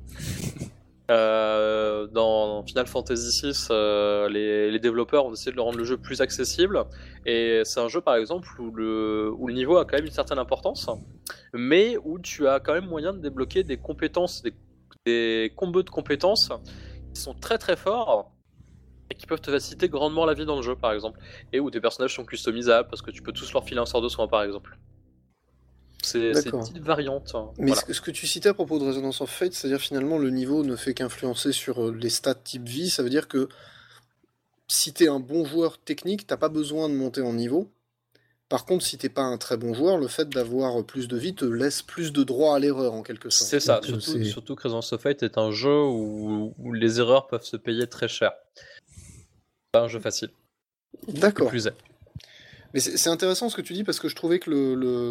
Dans Final Fantasy VI, les développeurs ont essayé de rendre le jeu plus accessible, et c'est un jeu par exemple où le niveau a quand même une certaine importance, mais où tu as quand même moyen de débloquer des compétences, des combos de compétences qui sont très très forts et qui peuvent te faciliter grandement la vie dans le jeu par exemple, et où tes personnages sont customisables parce que tu peux tous leur filer un sort de soin par exemple. C'est D'accord. une petite variante. Mais Voilà. ce que tu citais à propos de Resonance of Fate, c'est-à-dire finalement le niveau ne fait qu'influencer sur les stats type vie, ça veut dire que si t'es un bon joueur technique, t'as pas besoin de monter en niveau. Par contre, si t'es pas un très bon joueur, le fait d'avoir plus de vie te laisse plus de droit à l'erreur en quelque sorte. C'est ça, Donc, surtout que Resonance of Fate est un jeu où les erreurs peuvent se payer très cher. Pas un jeu facile. Qui D'accord. plus est. Mais c'est intéressant ce que tu dis parce que je trouvais que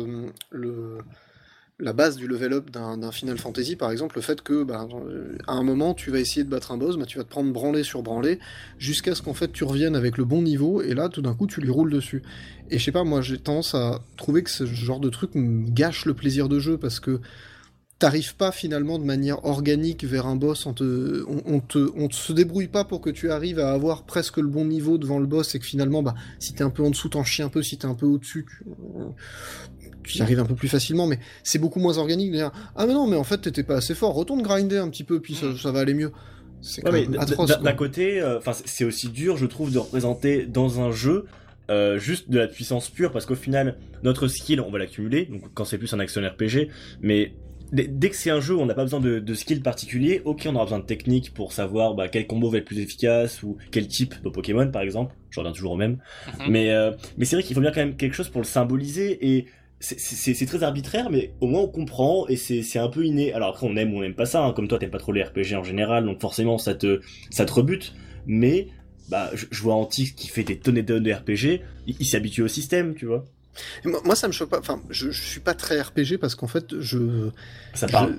la base du level up d'un Final Fantasy, par exemple, le fait que à un moment tu vas essayer de battre un boss, tu vas te prendre branlée sur branlée jusqu'à ce qu'en fait tu reviennes avec le bon niveau et là tout d'un coup tu lui roules dessus. Et je sais pas, moi j'ai tendance à trouver que ce genre de truc me gâche le plaisir de jeu parce que t'arrives pas finalement de manière organique vers un boss, on se débrouille pas pour que tu arrives à avoir presque le bon niveau devant le boss et que finalement, si t'es un peu en dessous, t'en chies un peu, si t'es un peu au-dessus, tu y arrives un peu plus facilement, mais c'est beaucoup moins organique de dire « Ah mais non, mais en fait t'étais pas assez fort, retourne grinder un petit peu, puis ça va aller mieux. » C'est quand même atroce. D'un côté, c'est aussi dur, je trouve, de représenter dans un jeu juste de la puissance pure, parce qu'au final, notre skill, on va l'accumuler, donc quand c'est plus un action RPG, mais dès que c'est un jeu où on n'a pas besoin de skill particulier, ok, on aura besoin de technique pour savoir quel combo va être plus efficace ou quel type de Pokémon par exemple. Je reviens toujours au même. Mais c'est vrai qu'il faut bien quand même quelque chose pour le symboliser et c'est très arbitraire, mais au moins on comprend et c'est un peu inné. Alors après on aime ou on n'aime pas ça, hein. Comme toi t'aimes pas trop les RPG en général, donc forcément ça te rebute. Mais je vois Antique qui fait des tonnes et tonnes de RPG, il s'habitue au système, tu vois. Et moi, ça me choque pas. Enfin, je suis pas très RPG parce qu'en fait, ça parle.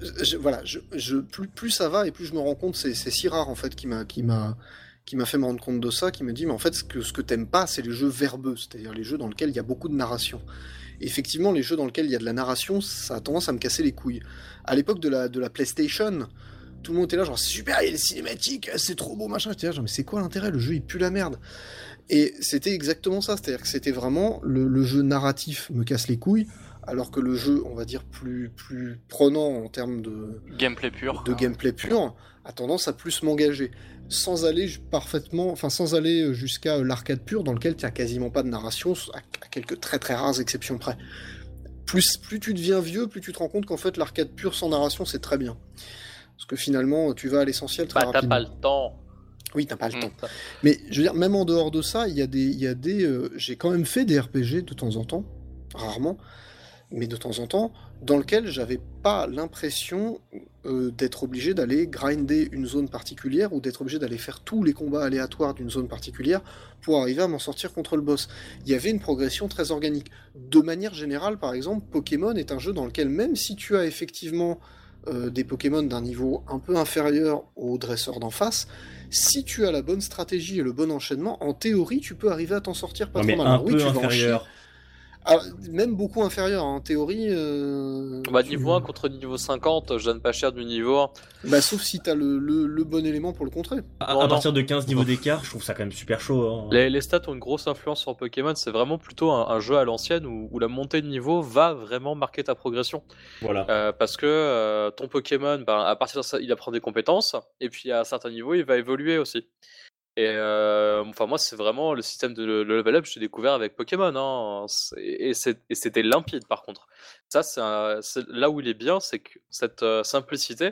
Plus ça va et plus je me rends compte, c'est si rare en fait qui m'a fait me rendre compte de ça, qui me dit mais en fait ce que t'aimes pas, c'est les jeux verbeux, c'est-à-dire les jeux dans lesquels il y a beaucoup de narration. Et effectivement, les jeux dans lesquels il y a de la narration, ça a tendance à me casser les couilles. À l'époque de la PlayStation, tout le monde était là genre c'est super, il y a les cinématiques, c'est trop beau machin. J'étais là genre mais c'est quoi l'intérêt, le jeu il pue la merde. Et c'était exactement ça, c'est-à-dire que c'était vraiment le jeu narratif me casse les couilles, alors que le jeu, on va dire, plus prenant en termes de gameplay pur, gameplay pur, a tendance à plus m'engager. Sans aller jusqu'à l'arcade pur, dans lequel tu n'as quasiment pas de narration, à quelques très très rares exceptions près. Plus tu deviens vieux, plus tu te rends compte qu'en fait l'arcade pur sans narration, c'est très bien. Parce que finalement, tu vas à l'essentiel très rapidement. T'as pas le temps. Oui, t'as pas le temps. Mais je veux dire, même en dehors de ça, il y a des j'ai quand même fait des RPG de temps en temps, rarement, mais de temps en temps, dans lequel j'avais pas l'impression d'être obligé d'aller grinder une zone particulière ou d'être obligé d'aller faire tous les combats aléatoires d'une zone particulière pour arriver à m'en sortir contre le boss. Il y avait une progression très organique. De manière générale, par exemple, Pokémon est un jeu dans lequel même si tu as effectivement des Pokémon d'un niveau un peu inférieur au dresseur d'en face, si tu as la bonne stratégie et le bon enchaînement, en théorie, tu peux arriver à t'en sortir pas trop mal. Un peu inférieur. Alors, même beaucoup inférieur, en théorie. Niveau 1 contre niveau 50, je donne pas cher du niveau 1. Sauf si t'as le bon élément pour le contrer. À partir de 15 niveaux d'écart, je trouve ça quand même super chaud. Hein. Les stats ont une grosse influence sur Pokémon, c'est vraiment plutôt un jeu à l'ancienne où la montée de niveau va vraiment marquer ta progression. Voilà. Parce que ton Pokémon, à partir de ça, il apprend des compétences, et puis à un certain niveau, il va évoluer aussi. Et moi, c'est vraiment le système de level up, j'ai découvert avec Pokémon, hein. Et c'était limpide par contre. Ça, c'est là où il est bien, c'est que cette simplicité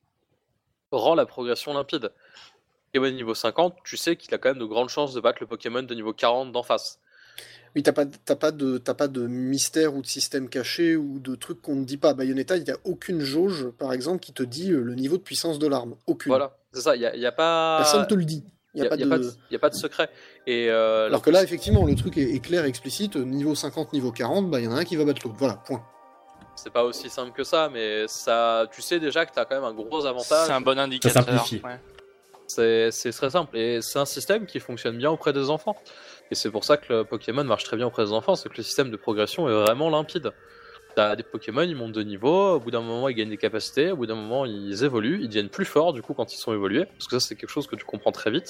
rend la progression limpide. Pokémon niveau 50, tu sais qu'il a quand même de grandes chances de battre le Pokémon de niveau 40 d'en face. Oui, t'as pas de mystère ou de système caché ou de trucs qu'on ne dit pas. À Bayonetta, il n'y a aucune jauge, par exemple, qui te dit le niveau de puissance de l'arme. Aucune. Voilà, c'est ça, il y a pas... Personne te le dit. Il n'y a pas de secret. Et alors que là, effectivement, le truc est clair et explicite. Niveau 50, niveau 40, il y en a un qui va battre l'autre. Voilà, point. C'est pas aussi simple que ça, mais ça, tu sais déjà que tu as quand même un gros avantage. C'est un bon indicateur. Ça simplifie. Ouais. C'est très simple. Et c'est un système qui fonctionne bien auprès des enfants. Et c'est pour ça que le Pokémon marche très bien auprès des enfants. C'est que le système de progression est vraiment limpide. T'as des Pokémon, ils montent de niveau, au bout d'un moment ils gagnent des capacités, au bout d'un moment ils évoluent, ils deviennent plus forts du coup quand ils sont évolués, parce que ça c'est quelque chose que tu comprends très vite.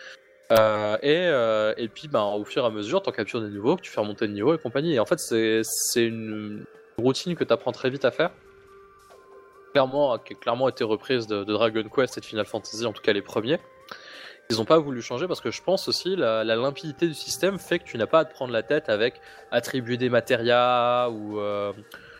Et puis au fur et à mesure, t'en captures des niveaux, que tu fais remonter de niveau et compagnie. Et en fait c'est une routine que t'apprends très vite à faire. Qui a clairement été reprise de Dragon Quest et de Final Fantasy, en tout cas les premiers. Ils n'ont pas voulu changer parce que je pense aussi la limpidité du système fait que tu n'as pas à te prendre la tête avec attribuer des matérias ou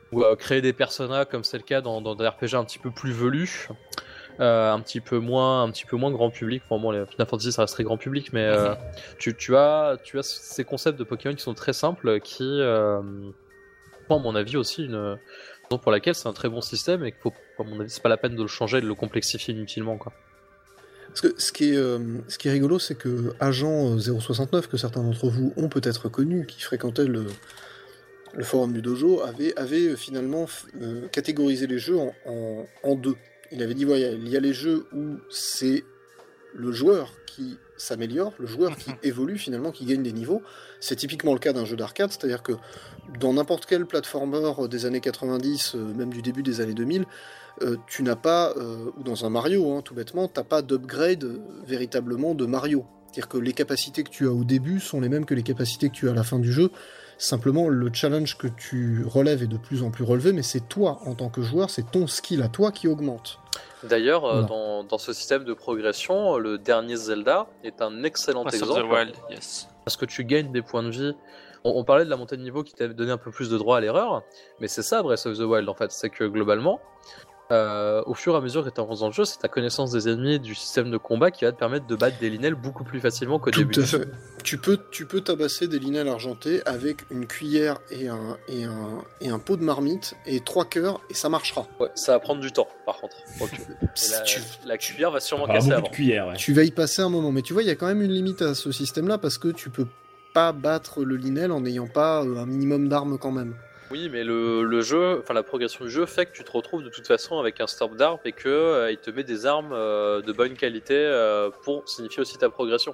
ou créer des personnages comme c'est le cas dans des RPG un petit peu plus velus, un petit peu moins grand public. Bon, les Final Fantasy ça reste très grand public, mais tu as ces concepts de Pokémon qui sont très simples, qui à mon avis aussi une raison pour laquelle c'est un très bon système et qu'il faut, à mon avis, c'est pas la peine de le changer, de le complexifier inutilement, quoi. Parce que ce qui est rigolo, c'est que Agent 069, que certains d'entre vous ont peut-être connu, qui fréquentait le forum du dojo, avait finalement catégorisé les jeux en deux. Il avait dit, voilà, il y a les jeux où c'est le joueur qui s'améliore, le joueur qui évolue finalement, qui gagne des niveaux. C'est typiquement le cas d'un jeu d'arcade, c'est-à-dire que dans n'importe quel platformer des années 90, même du début des années 2000, tu n'as pas, ou dans un Mario, hein, tout bêtement, t'as pas d'upgrade véritablement de Mario. C'est-à-dire que les capacités que tu as au début sont les mêmes que les capacités que tu as à la fin du jeu. Simplement, le challenge que tu relèves est de plus en plus relevé, mais c'est toi, en tant que joueur, c'est ton skill à toi qui augmente. D'ailleurs, Voilà. dans ce système de progression, le dernier Zelda est un excellent Breath of exemple. the Wild, yes. Parce que tu gagnes des points de vie. On parlait de la montée de niveau qui t'a donné un peu plus de droit à l'erreur, mais c'est ça Breath of the Wild en fait, c'est que globalement, au fur et à mesure que tu avances dans le jeu, c'est ta connaissance des ennemis et du système de combat qui va te permettre de battre des Linels beaucoup plus facilement qu'au début Tout à du jeu. fait. Tu peux tabasser des Linels argentés avec une cuillère et un pot de marmite et 3 cœurs, et ça marchera. Ouais, ça va prendre du temps par contre. Ok. Et la cuillère va sûrement casser beaucoup avant. de cuillères, ouais. Tu vas y passer un moment, mais tu vois, il y a quand même une limite à ce système-là, parce que tu peux pas battre le Linel en n'ayant pas un minimum d'armes quand même. Oui, mais le jeu, enfin la progression du jeu fait que tu te retrouves de toute façon avec un stock d'armes et que il te met des armes de bonne qualité pour signifier aussi ta progression.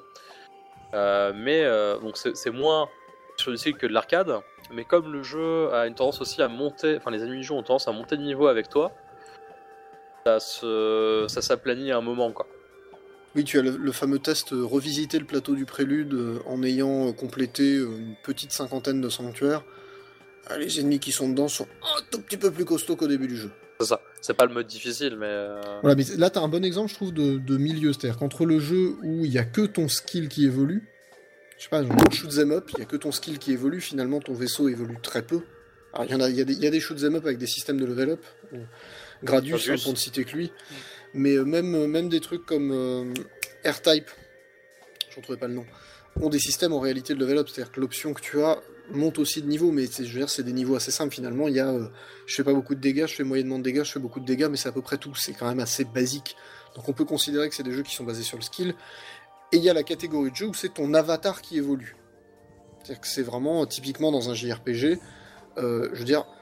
Donc c'est moins sur le cycle que de l'arcade, mais comme le jeu a une tendance aussi à monter, enfin les ennemis du jeu ont tendance à monter de niveau avec toi, ça s'aplanit à un moment quoi. Oui, tu as le fameux test revisiter le plateau du prélude en ayant complété une petite cinquantaine de sanctuaires. Les ennemis qui sont dedans sont un tout petit peu plus costauds qu'au début du jeu. C'est ça. C'est pas le mode difficile, mais. Voilà, mais là, t'as un bon exemple, je trouve, de milieu. C'est-à-dire qu'entre le jeu où il y a que ton skill qui évolue, je sais pas, genre shoot 'em up, il y a que ton skill qui évolue, finalement ton vaisseau évolue très peu. Alors, il y a des shoot 'em up avec des systèmes de level up. Gradius, hein, pour ne citer que lui. Mais même des trucs comme R-Type, je ne retrouvais pas le nom, ont des systèmes en réalité de level up. C'est-à-dire que l'option que tu as monte aussi de niveau, mais je veux dire, c'est des niveaux assez simples finalement. Il y a je fais pas beaucoup de dégâts, je fais moyennement de dégâts, je fais beaucoup de dégâts, mais c'est à peu près tout. C'est quand même assez basique. Donc on peut considérer que c'est des jeux qui sont basés sur le skill. Et il y a la catégorie de jeu où c'est ton avatar qui évolue. C'est-à-dire que c'est vraiment typiquement dans un JRPG. Je veux dire,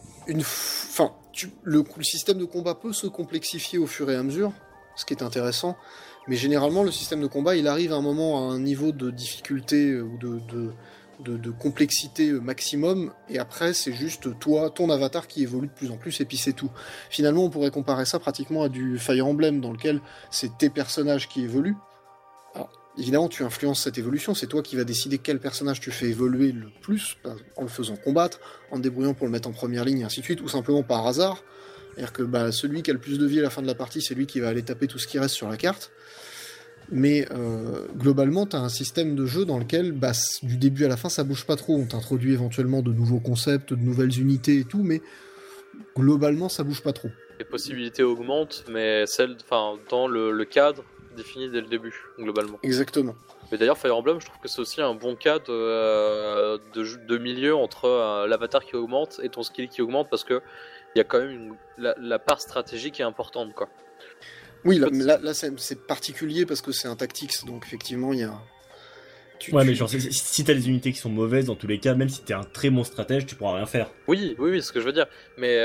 le système de combat peut se complexifier au fur et à mesure, ce qui est intéressant. Mais généralement, le système de combat, il arrive à un moment à un niveau de difficulté ou de complexité maximum, et après c'est juste toi, ton avatar qui évolue de plus en plus, et puis c'est tout. Finalement, on pourrait comparer ça pratiquement à du Fire Emblem, dans lequel c'est tes personnages qui évoluent. Alors, évidemment, tu influences cette évolution, c'est toi qui vas décider quel personnage tu fais évoluer le plus, en le faisant combattre, en te débrouillant pour le mettre en première ligne, et ainsi de suite, ou simplement par hasard. C'est-à-dire que celui qui a le plus de vie à la fin de la partie, c'est lui qui va aller taper tout ce qui reste sur la carte. Mais globalement, tu as un système de jeu dans lequel, du début à la fin, ça bouge pas trop. On t'introduit éventuellement de nouveaux concepts, de nouvelles unités et tout, mais globalement, ça bouge pas trop. Les possibilités augmentent, mais dans le cadre défini dès le début, globalement. Exactement. Mais d'ailleurs, Fire Emblem, je trouve que c'est aussi un bon cas de milieu entre l'avatar qui augmente et ton skill qui augmente, parce que il y a quand même la part stratégique est importante, quoi. Oui, là c'est particulier parce que c'est un tactics, donc effectivement, il y a... Mais genre, si t'as des unités qui sont mauvaises, dans tous les cas, même si t'es un très bon stratège, tu pourras rien faire. Oui, c'est ce que je veux dire. Mais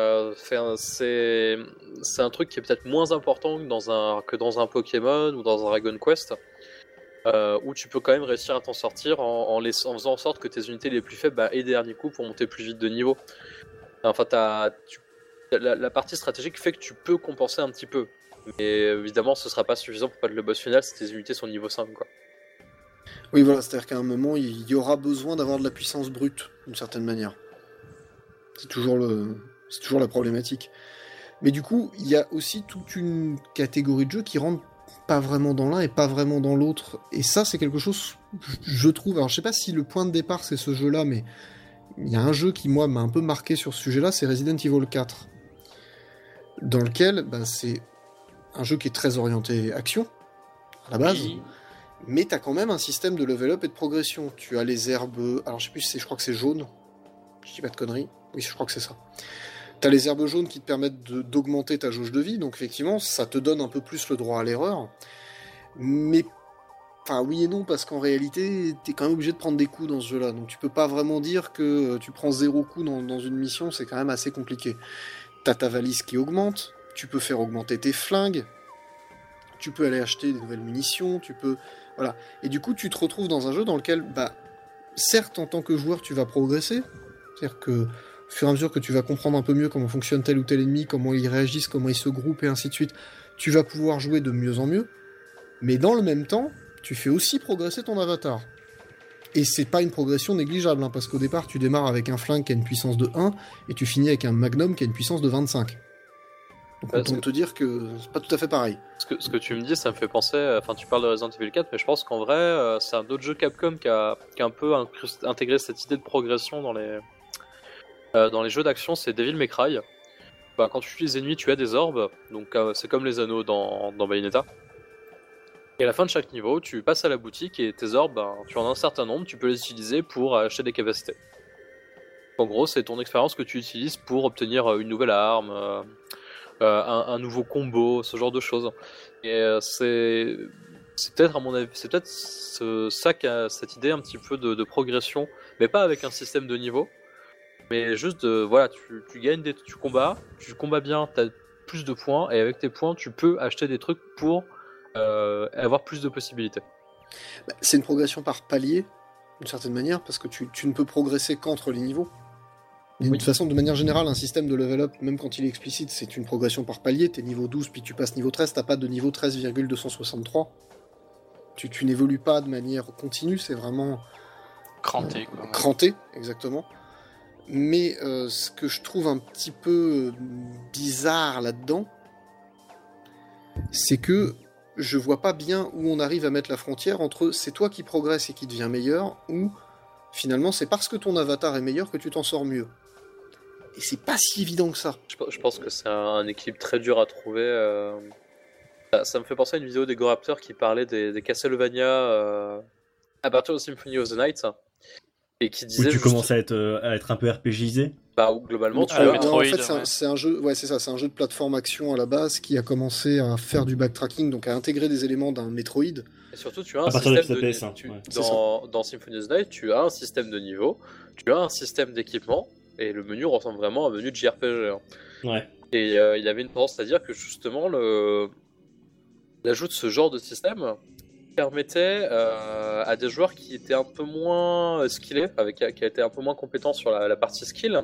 c'est un truc qui est peut-être moins important que dans un Pokémon ou dans un Dragon Quest, où tu peux quand même réussir à t'en sortir en faisant en sorte que tes unités les plus faibles aient des derniers coups pour monter plus vite de niveau. Enfin, la partie stratégique fait que tu peux compenser un petit peu. Mais évidemment, ce sera pas suffisant pour battre le boss final si tes unités sont niveau 5, quoi. Oui, voilà, c'est-à-dire qu'à un moment, il y aura besoin d'avoir de la puissance brute, d'une certaine manière. C'est toujours la problématique. Mais du coup, il y a aussi toute une catégorie de jeux qui rentrent pas vraiment dans l'un et pas vraiment dans l'autre. Et ça, c'est quelque chose, je trouve... Alors, je sais pas si le point de départ, c'est ce jeu-là, mais il y a un jeu qui, moi, m'a un peu marqué sur ce sujet-là, c'est Resident Evil 4. Dans lequel, c'est un jeu qui est très orienté action, à la base, mais t'as quand même un système de level up et de progression. Tu as les herbes... Alors, je sais plus, je crois que c'est jaune. Je dis pas de conneries. Oui, je crois que c'est ça. T'as les herbes jaunes qui te permettent d'augmenter ta jauge de vie, donc effectivement, ça te donne un peu plus le droit à l'erreur. Mais... Enfin, oui et non, parce qu'en réalité, t'es quand même obligé de prendre des coups dans ce jeu-là. Donc tu peux pas vraiment dire que tu prends 0 coup dans une mission, c'est quand même assez compliqué. T'as ta valise qui augmente, tu peux faire augmenter tes flingues, tu peux aller acheter des nouvelles munitions, tu peux... Voilà. Et du coup, tu te retrouves dans un jeu dans lequel, certes, en tant que joueur, tu vas progresser. C'est-à-dire que, au fur et à mesure que tu vas comprendre un peu mieux comment fonctionne tel ou tel ennemi, comment ils réagissent, comment ils se groupent et ainsi de suite, tu vas pouvoir jouer de mieux en mieux. Mais dans le même temps, tu fais aussi progresser ton avatar. Et c'est pas une progression négligeable, parce qu'au départ, tu démarres avec un flingue qui a une puissance de 1, et tu finis avec un magnum qui a une puissance de 25. Donc autant te dire que c'est pas tout à fait pareil. Ce que tu me dis, ça me fait penser... Enfin, tu parles de Resident Evil 4, mais je pense qu'en vrai, c'est un autre jeu Capcom qui a un peu intégré cette idée de progression dans les jeux d'action, c'est Devil May Cry. Quand tu tues les ennemis, tu as des orbes, donc c'est comme les anneaux dans Bayonetta. Et à la fin de chaque niveau, tu passes à la boutique et tes orbes, tu en as un certain nombre, tu peux les utiliser pour acheter des capacités. En gros, c'est ton expérience que tu utilises pour obtenir une nouvelle arme, un nouveau combo, ce genre de choses. Et c'est peut-être, à mon avis, c'est peut-être ça qui a cette idée un petit peu de progression, mais pas avec un système de niveau, mais juste tu gagnes, tu combats bien, tu as plus de points, et avec tes points, tu peux acheter des trucs pour avoir plus de possibilités. C'est une progression par palier, d'une certaine manière, parce que tu ne peux progresser qu'entre les niveaux. Et de toute façon, de manière générale, un système de level up, même quand il est explicite, c'est une progression par palier. T'es niveau 12, puis tu passes niveau 13, t'as pas de niveau 13,263. Tu n'évolues pas de manière continue, c'est vraiment... Cranté, quoi. Cranté, exactement. Mais ce que je trouve un petit peu bizarre là-dedans, c'est que je vois pas bien où on arrive à mettre la frontière entre c'est toi qui progresse et qui devient meilleur, ou finalement c'est parce que ton avatar est meilleur que tu t'en sors mieux. Et c'est pas si évident que ça. Je pense que c'est un équilibre très dur à trouver. Ça me fait penser à une vidéo des Go Raptors qui parlait des Castlevania à partir de Symphony of the Night. Et qui disait où tu commences à être un peu RPGisé. Où globalement tu en fait c'est un jeu, c'est ça, c'est un jeu de plateforme action à la base qui a commencé à faire du backtracking, donc à intégrer des éléments d'un Metroid. Et surtout tu as un système dans Symphony of the Night, tu as un système de niveau, tu as un système d'équipement, et le menu ressemble vraiment à un menu de JRPG. Ouais. Et il y avait une tendance à dire que justement l'ajout de ce genre de système permettait à des joueurs qui étaient un peu moins skillés, qui étaient un peu moins compétents sur la partie skill,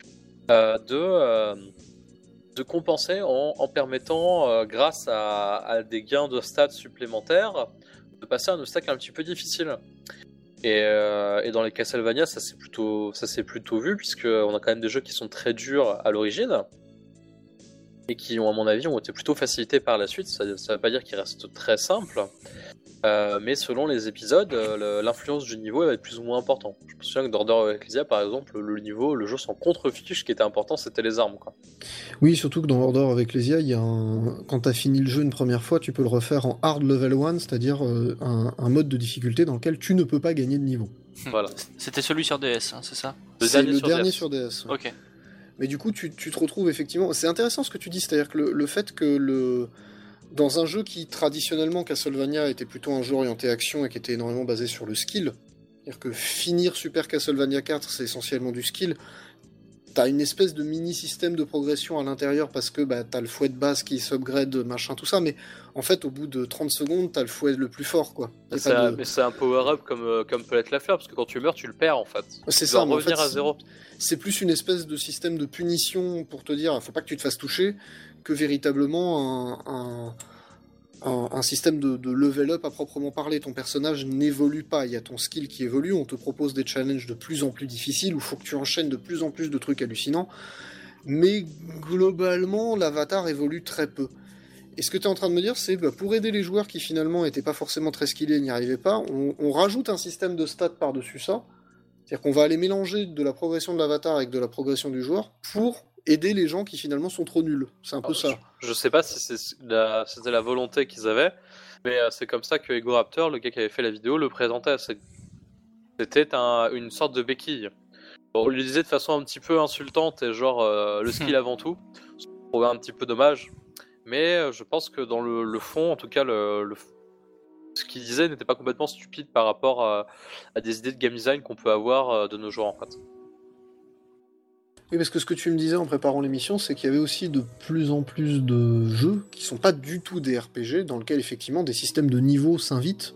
de compenser en permettant, grâce à des gains de stats supplémentaires, de passer un obstacle un petit peu difficile. Et dans les Castlevania, ça s'est plutôt vu, puisqu'on a quand même des jeux qui sont très durs à l'origine, et qui, à mon avis, ont été plutôt facilités par la suite. Ça ne veut pas dire qu'ils restent très simples. Mais selon les épisodes, l'influence du niveau va être plus ou moins important. Je me souviens que dans Order of Ecclesia, par exemple, le jeu sans contre-fiche qui était important, c'était les armes, quoi. Oui, surtout que dans Order of Ecclesia, quand t'as fini le jeu une première fois, tu peux le refaire en hard level 1, c'est-à-dire un mode de difficulté dans lequel tu ne peux pas gagner de niveau. Voilà. C'était celui sur DS, c'est ça? C'est le dernier sur DS. Ouais. Ok. Mais du coup, tu te retrouves effectivement... C'est intéressant ce que tu dis, c'est-à-dire que le fait que dans un jeu qui, traditionnellement, Castlevania, était plutôt un jeu orienté action et qui était énormément basé sur le skill, c'est-à-dire que finir Super Castlevania 4, c'est essentiellement du skill, t'as une espèce de mini-système de progression à l'intérieur parce que t'as le fouet de base qui s'upgrade, machin, tout ça, mais en fait, au bout de 30 secondes, t'as le fouet le plus fort, quoi. Mais c'est un power-up comme peut être la fleur, parce que quand tu meurs, tu le perds, en fait. C'est ça, mais revenir à zéro. C'est plus une espèce de système de punition pour te dire, faut pas que tu te fasses toucher, que véritablement un système de level up à proprement parler. Ton personnage n'évolue pas, il y a ton skill qui évolue, on te propose des challenges de plus en plus difficiles, où il faut que tu enchaînes de plus en plus de trucs hallucinants, mais globalement, l'avatar évolue très peu. Et ce que tu es en train de me dire, c'est pour aider les joueurs qui finalement n'étaient pas forcément très skillés et n'y arrivaient pas, on rajoute un système de stats par-dessus ça, C'est-à-dire qu'on va aller mélanger de la progression de l'avatar avec de la progression du joueur pour aider les gens qui finalement sont trop nuls. C'est un peu ça. Je sais pas si c'était la volonté qu'ils avaient, mais c'est comme ça que Ego Raptor, le gars qui avait fait la vidéo, le présentait. C'était une sorte de béquille. Bon, on lui disait de façon un petit peu insultante et genre le skill avant tout. Je trouvais un petit peu dommage. Mais je pense que dans le fond, en tout cas, ce qu'il disait n'était pas complètement stupide par rapport à des idées de game design qu'on peut avoir de nos jours en fait. Oui, parce que ce que tu me disais en préparant l'émission, c'est qu'il y avait aussi de plus en plus de jeux qui sont pas du tout des RPG, dans lesquels effectivement des systèmes de niveau s'invitent.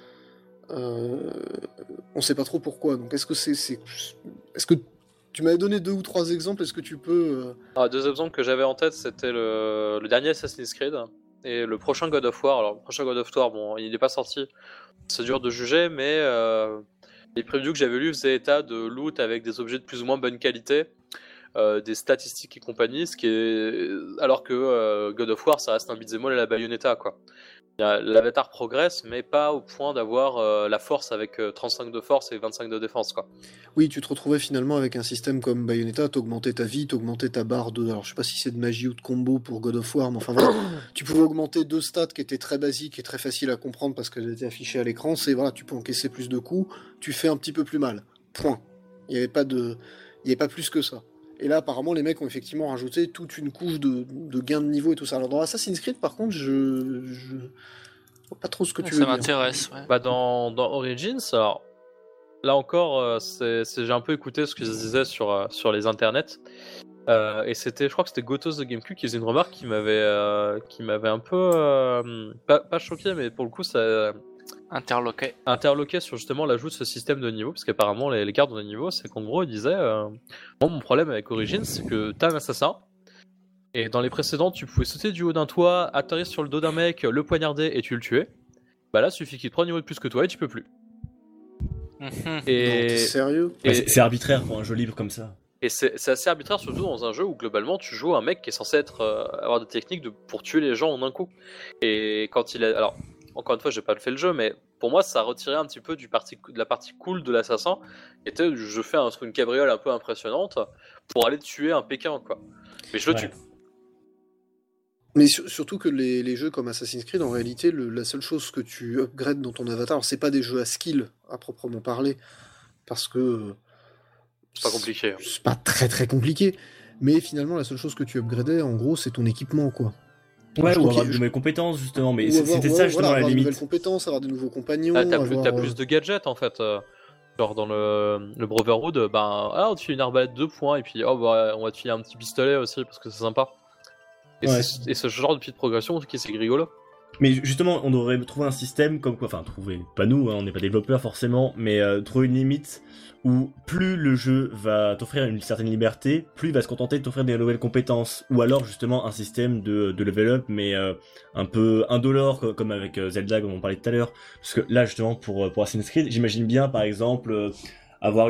On sait pas trop pourquoi. Donc est-ce que tu m'avais donné 2 ou 3 exemples, est-ce que tu peux... Alors, 2 exemples que j'avais en tête, c'était le dernier Assassin's Creed et le prochain God of War. Alors le prochain God of War, bon, il n'est pas sorti, c'est dur de juger, mais les previews que j'avais lus faisaient état de loot avec des objets de plus ou moins bonne qualité, des statistiques et compagnie, alors que God of War, ça reste un beat'em all à la Bayonetta, quoi. L'avatar progresse, mais pas au point d'avoir la force avec 35 de force et 25 de défense, quoi. Oui, tu te retrouvais finalement avec un système comme Bayonetta, t'augmentais ta vie, t'augmentais ta barre de... Alors je sais pas si c'est de magie ou de combo pour God of War, mais enfin voilà, tu pouvais augmenter 2 stats qui étaient très basiques et très faciles à comprendre parce qu'elles étaient affichées à l'écran, c'est voilà, tu peux encaisser plus de coups, tu fais un petit peu plus mal. Point. Il n'y avait pas plus que ça. Et là, apparemment, les mecs ont effectivement rajouté toute une couche de gains de niveau et tout ça. Alors dans Assassin's Creed, par contre, je vois pas trop ce que tu veux dire. Ça m'intéresse, ouais. Bah dans Origins, alors là encore, j'ai un peu écouté ce qu'ils disaient sur les internets. Et je crois que c'était Gotos de GameCube qui faisait une remarque qui m'avait un peu pas choqué, mais pour le coup ça interloqué sur justement l'ajout de ce système de niveau, parce qu'apparemment les cartes de niveau, c'est qu'en gros ils disaient moi mon problème avec Origins, c'est que t'as un assassin et dans les précédents tu pouvais sauter du haut d'un toit, atterrir sur le dos d'un mec, le poignarder et tu le tuais. Bah là suffit qu'il te prenne un niveau de plus que toi et tu peux plus. Non, t'es sérieux? C'est arbitraire pour un jeu libre comme ça. Et c'est assez arbitraire, surtout dans un jeu où globalement tu joues un mec qui est censé avoir des techniques pour tuer les gens en un coup. Et quand il a... Alors, encore une fois, j'ai pas fait le jeu, mais pour moi ça retirait un petit peu de la partie cool de l'assassin. Et je fais une cabriole un peu impressionnante pour aller tuer un Pékin, quoi. Mais je le tue. Mais surtout que les jeux comme Assassin's Creed, en réalité, la seule chose que tu upgrades dans ton avatar, alors c'est pas des jeux à skill à proprement parler, parce que c'est pas compliqué. C'est pas très très compliqué, mais finalement la seule chose que tu upgradais, en gros, c'est ton équipement, quoi. Ouais, ou avoir de nouvelles compétences, justement, mais c'était ça justement la limite. Avoir de nouvelles compétences, avoir des nouveaux compagnons. T'as plus de gadgets en fait. Genre dans le Brotherhood, on te file une arbalète 2 points, et puis on va te filer un petit pistolet aussi parce que c'est sympa. Et ce genre de petite progression, c'est rigolo. Mais justement, on devrait trouver un système comme quoi, enfin trouver, pas nous, on n'est pas développeurs forcément, mais trouver une limite où plus le jeu va t'offrir une certaine liberté, plus il va se contenter de t'offrir des nouvelles compétences, ou alors justement un système de level up, mais un peu indolore, comme avec Zelda, comme on parlait tout à l'heure. Parce que là, justement, pour Assassin's Creed, j'imagine bien, par exemple, avoir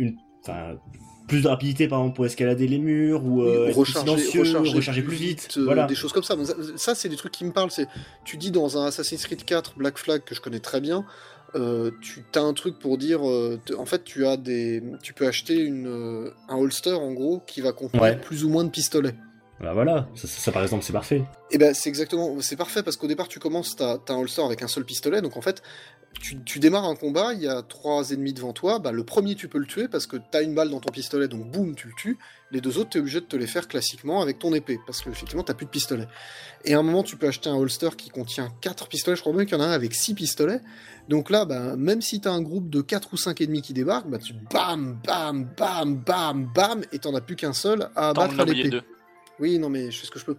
plus de rapidité, par exemple, pour escalader les murs, ou recharger plus vite, voilà. Des choses comme ça. Ça, c'est des trucs qui me parlent. Tu dis dans un Assassin's Creed 4 Black Flag, que je connais très bien, tu as un truc pour dire... en fait, tu peux acheter un holster, en gros, qui va contenir plus ou moins de pistolets. Bah voilà, ça par exemple c'est parfait. Et ben c'est parfait parce qu'au départ tu commences, t'as un holster avec un seul pistolet, donc en fait tu démarres un combat, il y a 3 ennemis devant toi, le premier tu peux le tuer parce que t'as une balle dans ton pistolet, donc boum tu le tues, les 2 autres t'es obligé de te les faire classiquement avec ton épée, parce que effectivement t'as plus de pistolet. Et à un moment tu peux acheter un holster qui contient 4 pistolets, je crois même qu'il y en a un avec 6 pistolets, donc là même si t'as un groupe de 4 ou 5 ennemis qui débarquent, tu bam bam bam bam bam, et t'en as plus qu'un seul à battre à l'épée. Oui, non, mais je fais ce que je peux.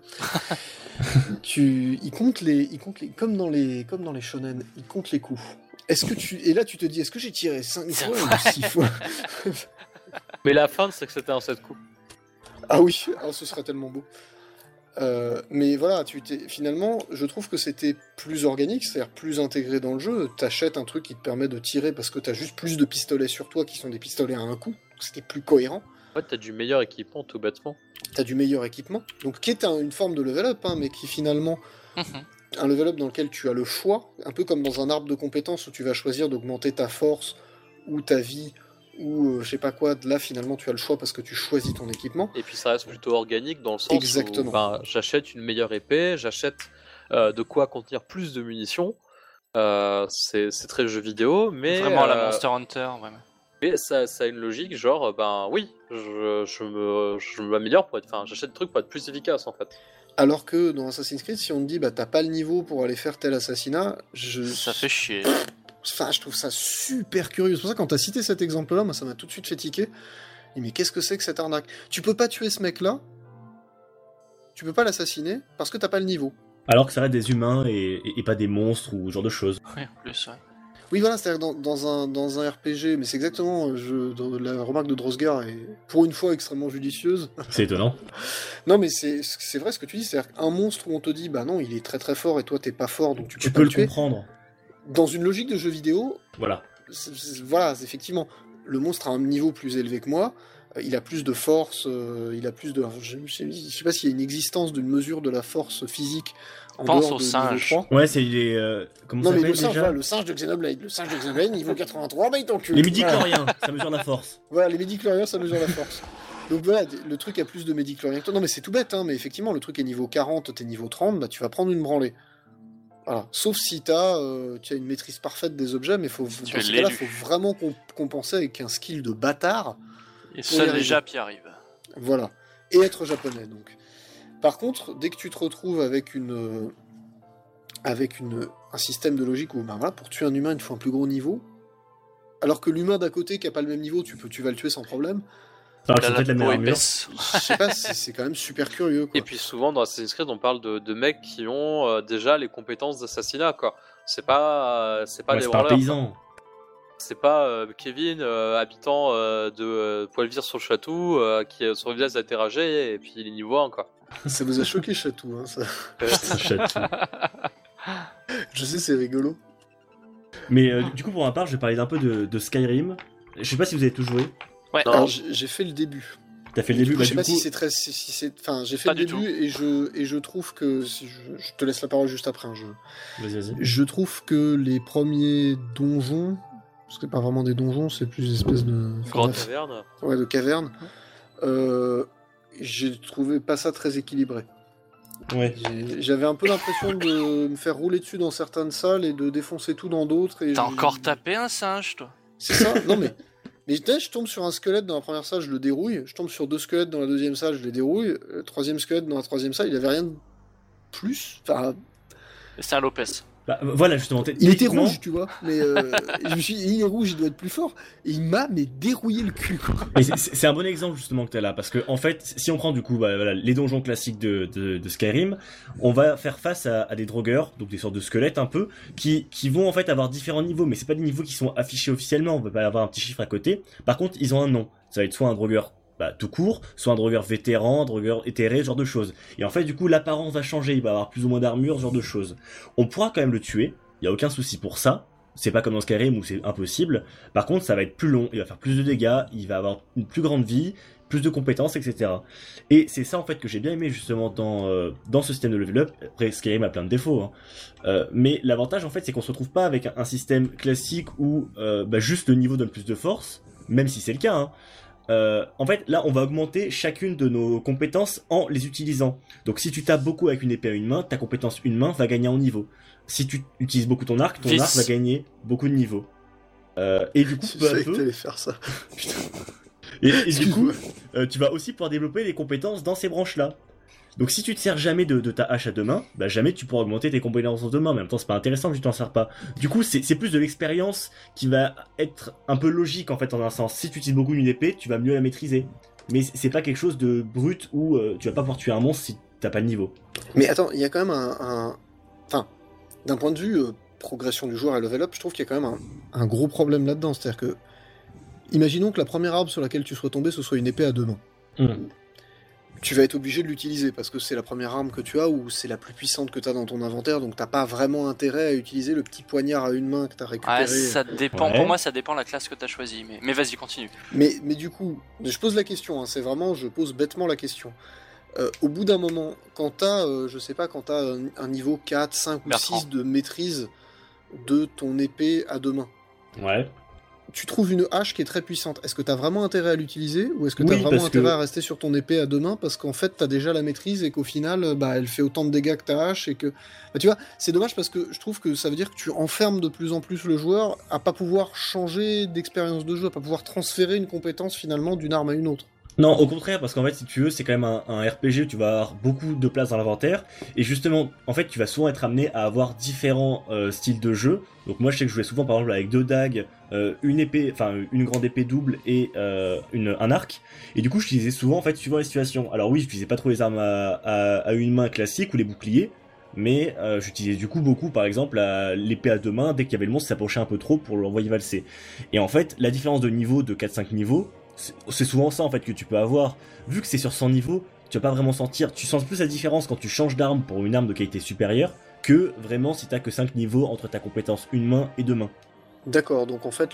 Il compte les, comme dans les shonen, il compte les coups. Et là, tu te dis, est-ce que j'ai tiré 5 fois ou 6 fois? Mais la fin, c'est que c'était un 7 coups. Ah oui, ce serait tellement beau. Mais voilà, finalement, je trouve que c'était plus organique, c'est-à-dire plus intégré dans le jeu. T'achètes un truc qui te permet de tirer parce que t'as juste plus de pistolets sur toi qui sont des pistolets à un coup. C'était plus cohérent. Ouais, t'as du meilleur équipement, tout bêtement. T'as du meilleur équipement, donc qui est une forme de level up, mais qui finalement... Un level up dans lequel tu as le choix, un peu comme dans un arbre de compétences où tu vas choisir d'augmenter ta force, ou ta vie, ou je sais pas quoi, là finalement tu as le choix parce que tu choisis ton équipement. Et puis ça reste plutôt organique dans le sens Exactement. où j'achète une meilleure épée, j'achète de quoi contenir plus de munitions. C'est très jeu vidéo, mais Vraiment la Monster Hunter, vraiment. mais ça a une logique, genre oui, je m'améliore j'achète des trucs pour être plus efficace en fait. Alors que dans Assassin's Creed, si on te dit bah t'as pas le niveau pour aller faire tel assassinat, Ça fait chier. Enfin, je trouve ça super curieux. C'est pour ça que quand t'as cité cet exemple-là, moi ça m'a tout de suite fait tiquer. Mais qu'est-ce que c'est que cette arnaque? Tu peux pas tuer ce mec-là, tu peux pas l'assassiner parce que t'as pas le niveau. Alors que ça reste des humains et pas des monstres ou ce genre de choses. Oui, en plus, ouais. Oui, voilà, c'est-à-dire dans un RPG, mais c'est exactement la remarque de Drosgar est pour une fois extrêmement judicieuse. C'est étonnant. Non, mais c'est vrai ce que tu dis, c'est-à-dire qu'un monstre où on te dit bah non, il est très très fort et toi t'es pas fort donc tu Tu pas peux le le tuer. comprendre. Dans une logique de jeu vidéo, Voilà. voilà, effectivement, le monstre a un niveau plus élevé que moi, il a plus de force, il a plus de. Je sais pas s'il y a une existence d'une mesure de la force physique en Pense dehors au de singe. niveau 3. Ouais, c'est les. Comment Non, ça mais s'appelle le singe, déjà voilà, le singe de Xenoblade. Le singe de Xenoblade, niveau 83, bah il t'encule. Les midi-chloriens, ça mesure la force. Voilà, les midi-chloriens, ça mesure la force. Donc voilà, le truc a plus de midi-chloriens que toi. Non, mais c'est tout bête, hein, mais effectivement, le truc est niveau 40, t'es niveau 30, bah tu vas prendre une branlée. Voilà. Sauf si tu as une maîtrise parfaite des objets, mais dans Tu es ce cas-là, l'élu. faut vraiment compenser avec un skill de bâtard. Et y seuls arriver. les Japs y arrivent. Voilà. Et être japonais, donc. Par contre, dès que tu te retrouves avec un système de logique où, ben voilà, pour tuer un humain, il te faut un plus gros niveau, alors que l'humain d'à côté qui a pas le même niveau, tu vas le tuer sans problème. Alors que Là, c'est peut-être la peau meilleure armure. épaisse. Je sais pas, c'est quand même super curieux, quoi. Et puis souvent dans Assassin's Creed, on parle de mecs qui ont déjà les compétences d'assassinat, quoi. C'est pas Ouais, des c'est pas un branleurs. paysan. C'est pas Kevin, habitant de Poilvire sur le château, qui son village a été ragé et puis il est niveau 1, quoi. Ça vous a choqué, Chatou, hein, ça. Chatou. Je sais, c'est rigolo. Mais du coup, pour ma part, je vais parler d'un peu de Skyrim. Je sais pas si vous avez tout joué. Ouais. Non. Alors, j'ai fait le début. T'as fait le Du début, coup, bah je sais du pas coup. si c'est très. Enfin, j'ai fait Pas le du début et je trouve que. Je te laisse la parole juste après. Vas-y. Je trouve que les premiers donjons. Parce que c'est pas vraiment des donjons, c'est plus des espèces de. Grottes. Caverne. Ouais, de cavernes. J'ai trouvé pas ça très équilibré. Ouais. J'avais un peu l'impression de me faire rouler dessus dans certaines salles et de défoncer tout dans d'autres. T'as encore tapé un singe, toi? C'est ça. Non mais. Mais je tombe sur un squelette dans la première salle, je le dérouille. Je tombe sur deux squelettes dans la deuxième salle, je les dérouille. Le troisième squelette dans la troisième salle, il avait rien de plus. Enfin, C'est un Lopez. Bah, voilà, justement. il était techniquement- rouge, tu vois. Mais je me suis dit, il est rouge, il doit être plus fort. Et il m'a dérouillé le cul, quoi. Mais c'est un bon exemple justement que t'as là, parce que en fait, si on prend du coup voilà, les donjons classiques de Skyrim, on va faire face à des drogueurs, donc des sortes de squelettes un peu, qui vont en fait avoir différents niveaux, mais c'est pas des niveaux qui sont affichés officiellement, on peut pas avoir un petit chiffre à côté. Par contre, ils ont un nom. Ça va être soit un drogueur tout court, soit un drogueur vétéran, un drogueur éthéré, ce genre de choses. Et en fait, du coup, l'apparence va changer, il va avoir plus ou moins d'armure, ce genre de choses. On pourra quand même le tuer, il y a aucun souci pour ça. C'est pas comme dans Skyrim où c'est impossible. Par contre, ça va être plus long, il va faire plus de dégâts, il va avoir une plus grande vie, plus de compétences, etc. Et c'est ça en fait que j'ai bien aimé justement dans ce système de level up. Après, Skyrim a plein de défauts, hein. Mais l'avantage en fait, c'est qu'on se retrouve pas avec un système classique où juste le niveau donne plus de force, même si c'est le cas, hein. En fait, là, on va augmenter chacune de nos compétences en les utilisant. Donc, si tu tapes beaucoup avec une épée à une main, ta compétence une main va gagner en niveau. Si tu utilises beaucoup ton arc va gagner beaucoup de niveau. Et du coup, Je peu à savais que peu, t'allais faire ça. et du coup, Excuse-moi. tu vas aussi pouvoir développer des compétences dans ces branches-là. Donc si tu te sers jamais de ta hache à deux mains, jamais tu pourras augmenter tes compétences en deux mains. Mais en même temps, c'est pas intéressant que tu t'en sers pas. Du coup, c'est plus de l'expérience qui va être un peu logique en fait en un sens. Si tu utilises beaucoup une épée, tu vas mieux la maîtriser. Mais c'est pas quelque chose de brut où tu vas pas pouvoir tuer un monstre si t'as pas le niveau. Mais attends, il y a quand même Enfin, d'un point de vue progression du joueur et level up, je trouve qu'il y a quand même un gros problème là-dedans. C'est-à-dire que. Imaginons que la première arme sur laquelle tu sois tombé, ce soit une épée à deux mains. Tu vas être obligé de l'utiliser parce que c'est la première arme que tu as ou c'est la plus puissante que tu as dans ton inventaire, donc t'as pas vraiment intérêt à utiliser le petit poignard à une main que tu as récupéré. Ouais, ça dépend. Ouais. Pour moi, ça dépend de la classe que t'as choisie. Mais vas-y, continue. Mais du coup, je pose la question, hein, c'est vraiment, je pose bêtement la question. Au bout d'un moment, quand t'as, je sais pas, quand t'as un niveau 4, 5 ou Bertrand. 6 de maîtrise de ton épée à deux mains, Ouais. tu trouves une hache qui est très puissante. Est-ce que t'as vraiment intérêt à l'utiliser ou est-ce que Oui, t'as vraiment parce intérêt que- à rester sur ton épée à deux mains parce qu'en fait t'as déjà la maîtrise et qu'au final elle fait autant de dégâts que ta hache et que tu vois, c'est dommage parce que je trouve que ça veut dire que tu enfermes de plus en plus le joueur à pas pouvoir changer d'expérience de jeu, à pas pouvoir transférer une compétence finalement d'une arme à une autre. Non, au contraire, parce qu'en fait, si tu veux, c'est quand même un RPG où tu vas avoir beaucoup de place dans l'inventaire. Et justement, en fait, tu vas souvent être amené à avoir différents styles de jeu. Donc moi, je sais que je jouais souvent, par exemple, avec 2 dagues, une épée, enfin une grande épée double et un arc. Et du coup, j'utilisais souvent, en fait, suivant les situations. Alors oui, j'utilisais pas trop les armes à une main classiques ou les boucliers. Mais j'utilisais du coup beaucoup, par exemple, l'épée à 2 mains dès qu'il y avait le monstre qui s'approchait un peu trop pour l'envoyer valser. Et en fait, la différence de niveau de 4-5 niveaux, c'est souvent ça en fait que tu peux avoir. Vu que c'est sur 100 niveaux, tu vas pas vraiment sentir. Tu sens plus la différence quand tu changes d'arme pour une arme de qualité supérieure que vraiment si t'as que 5 niveaux entre ta compétence une main et 2 mains. D'accord, donc en fait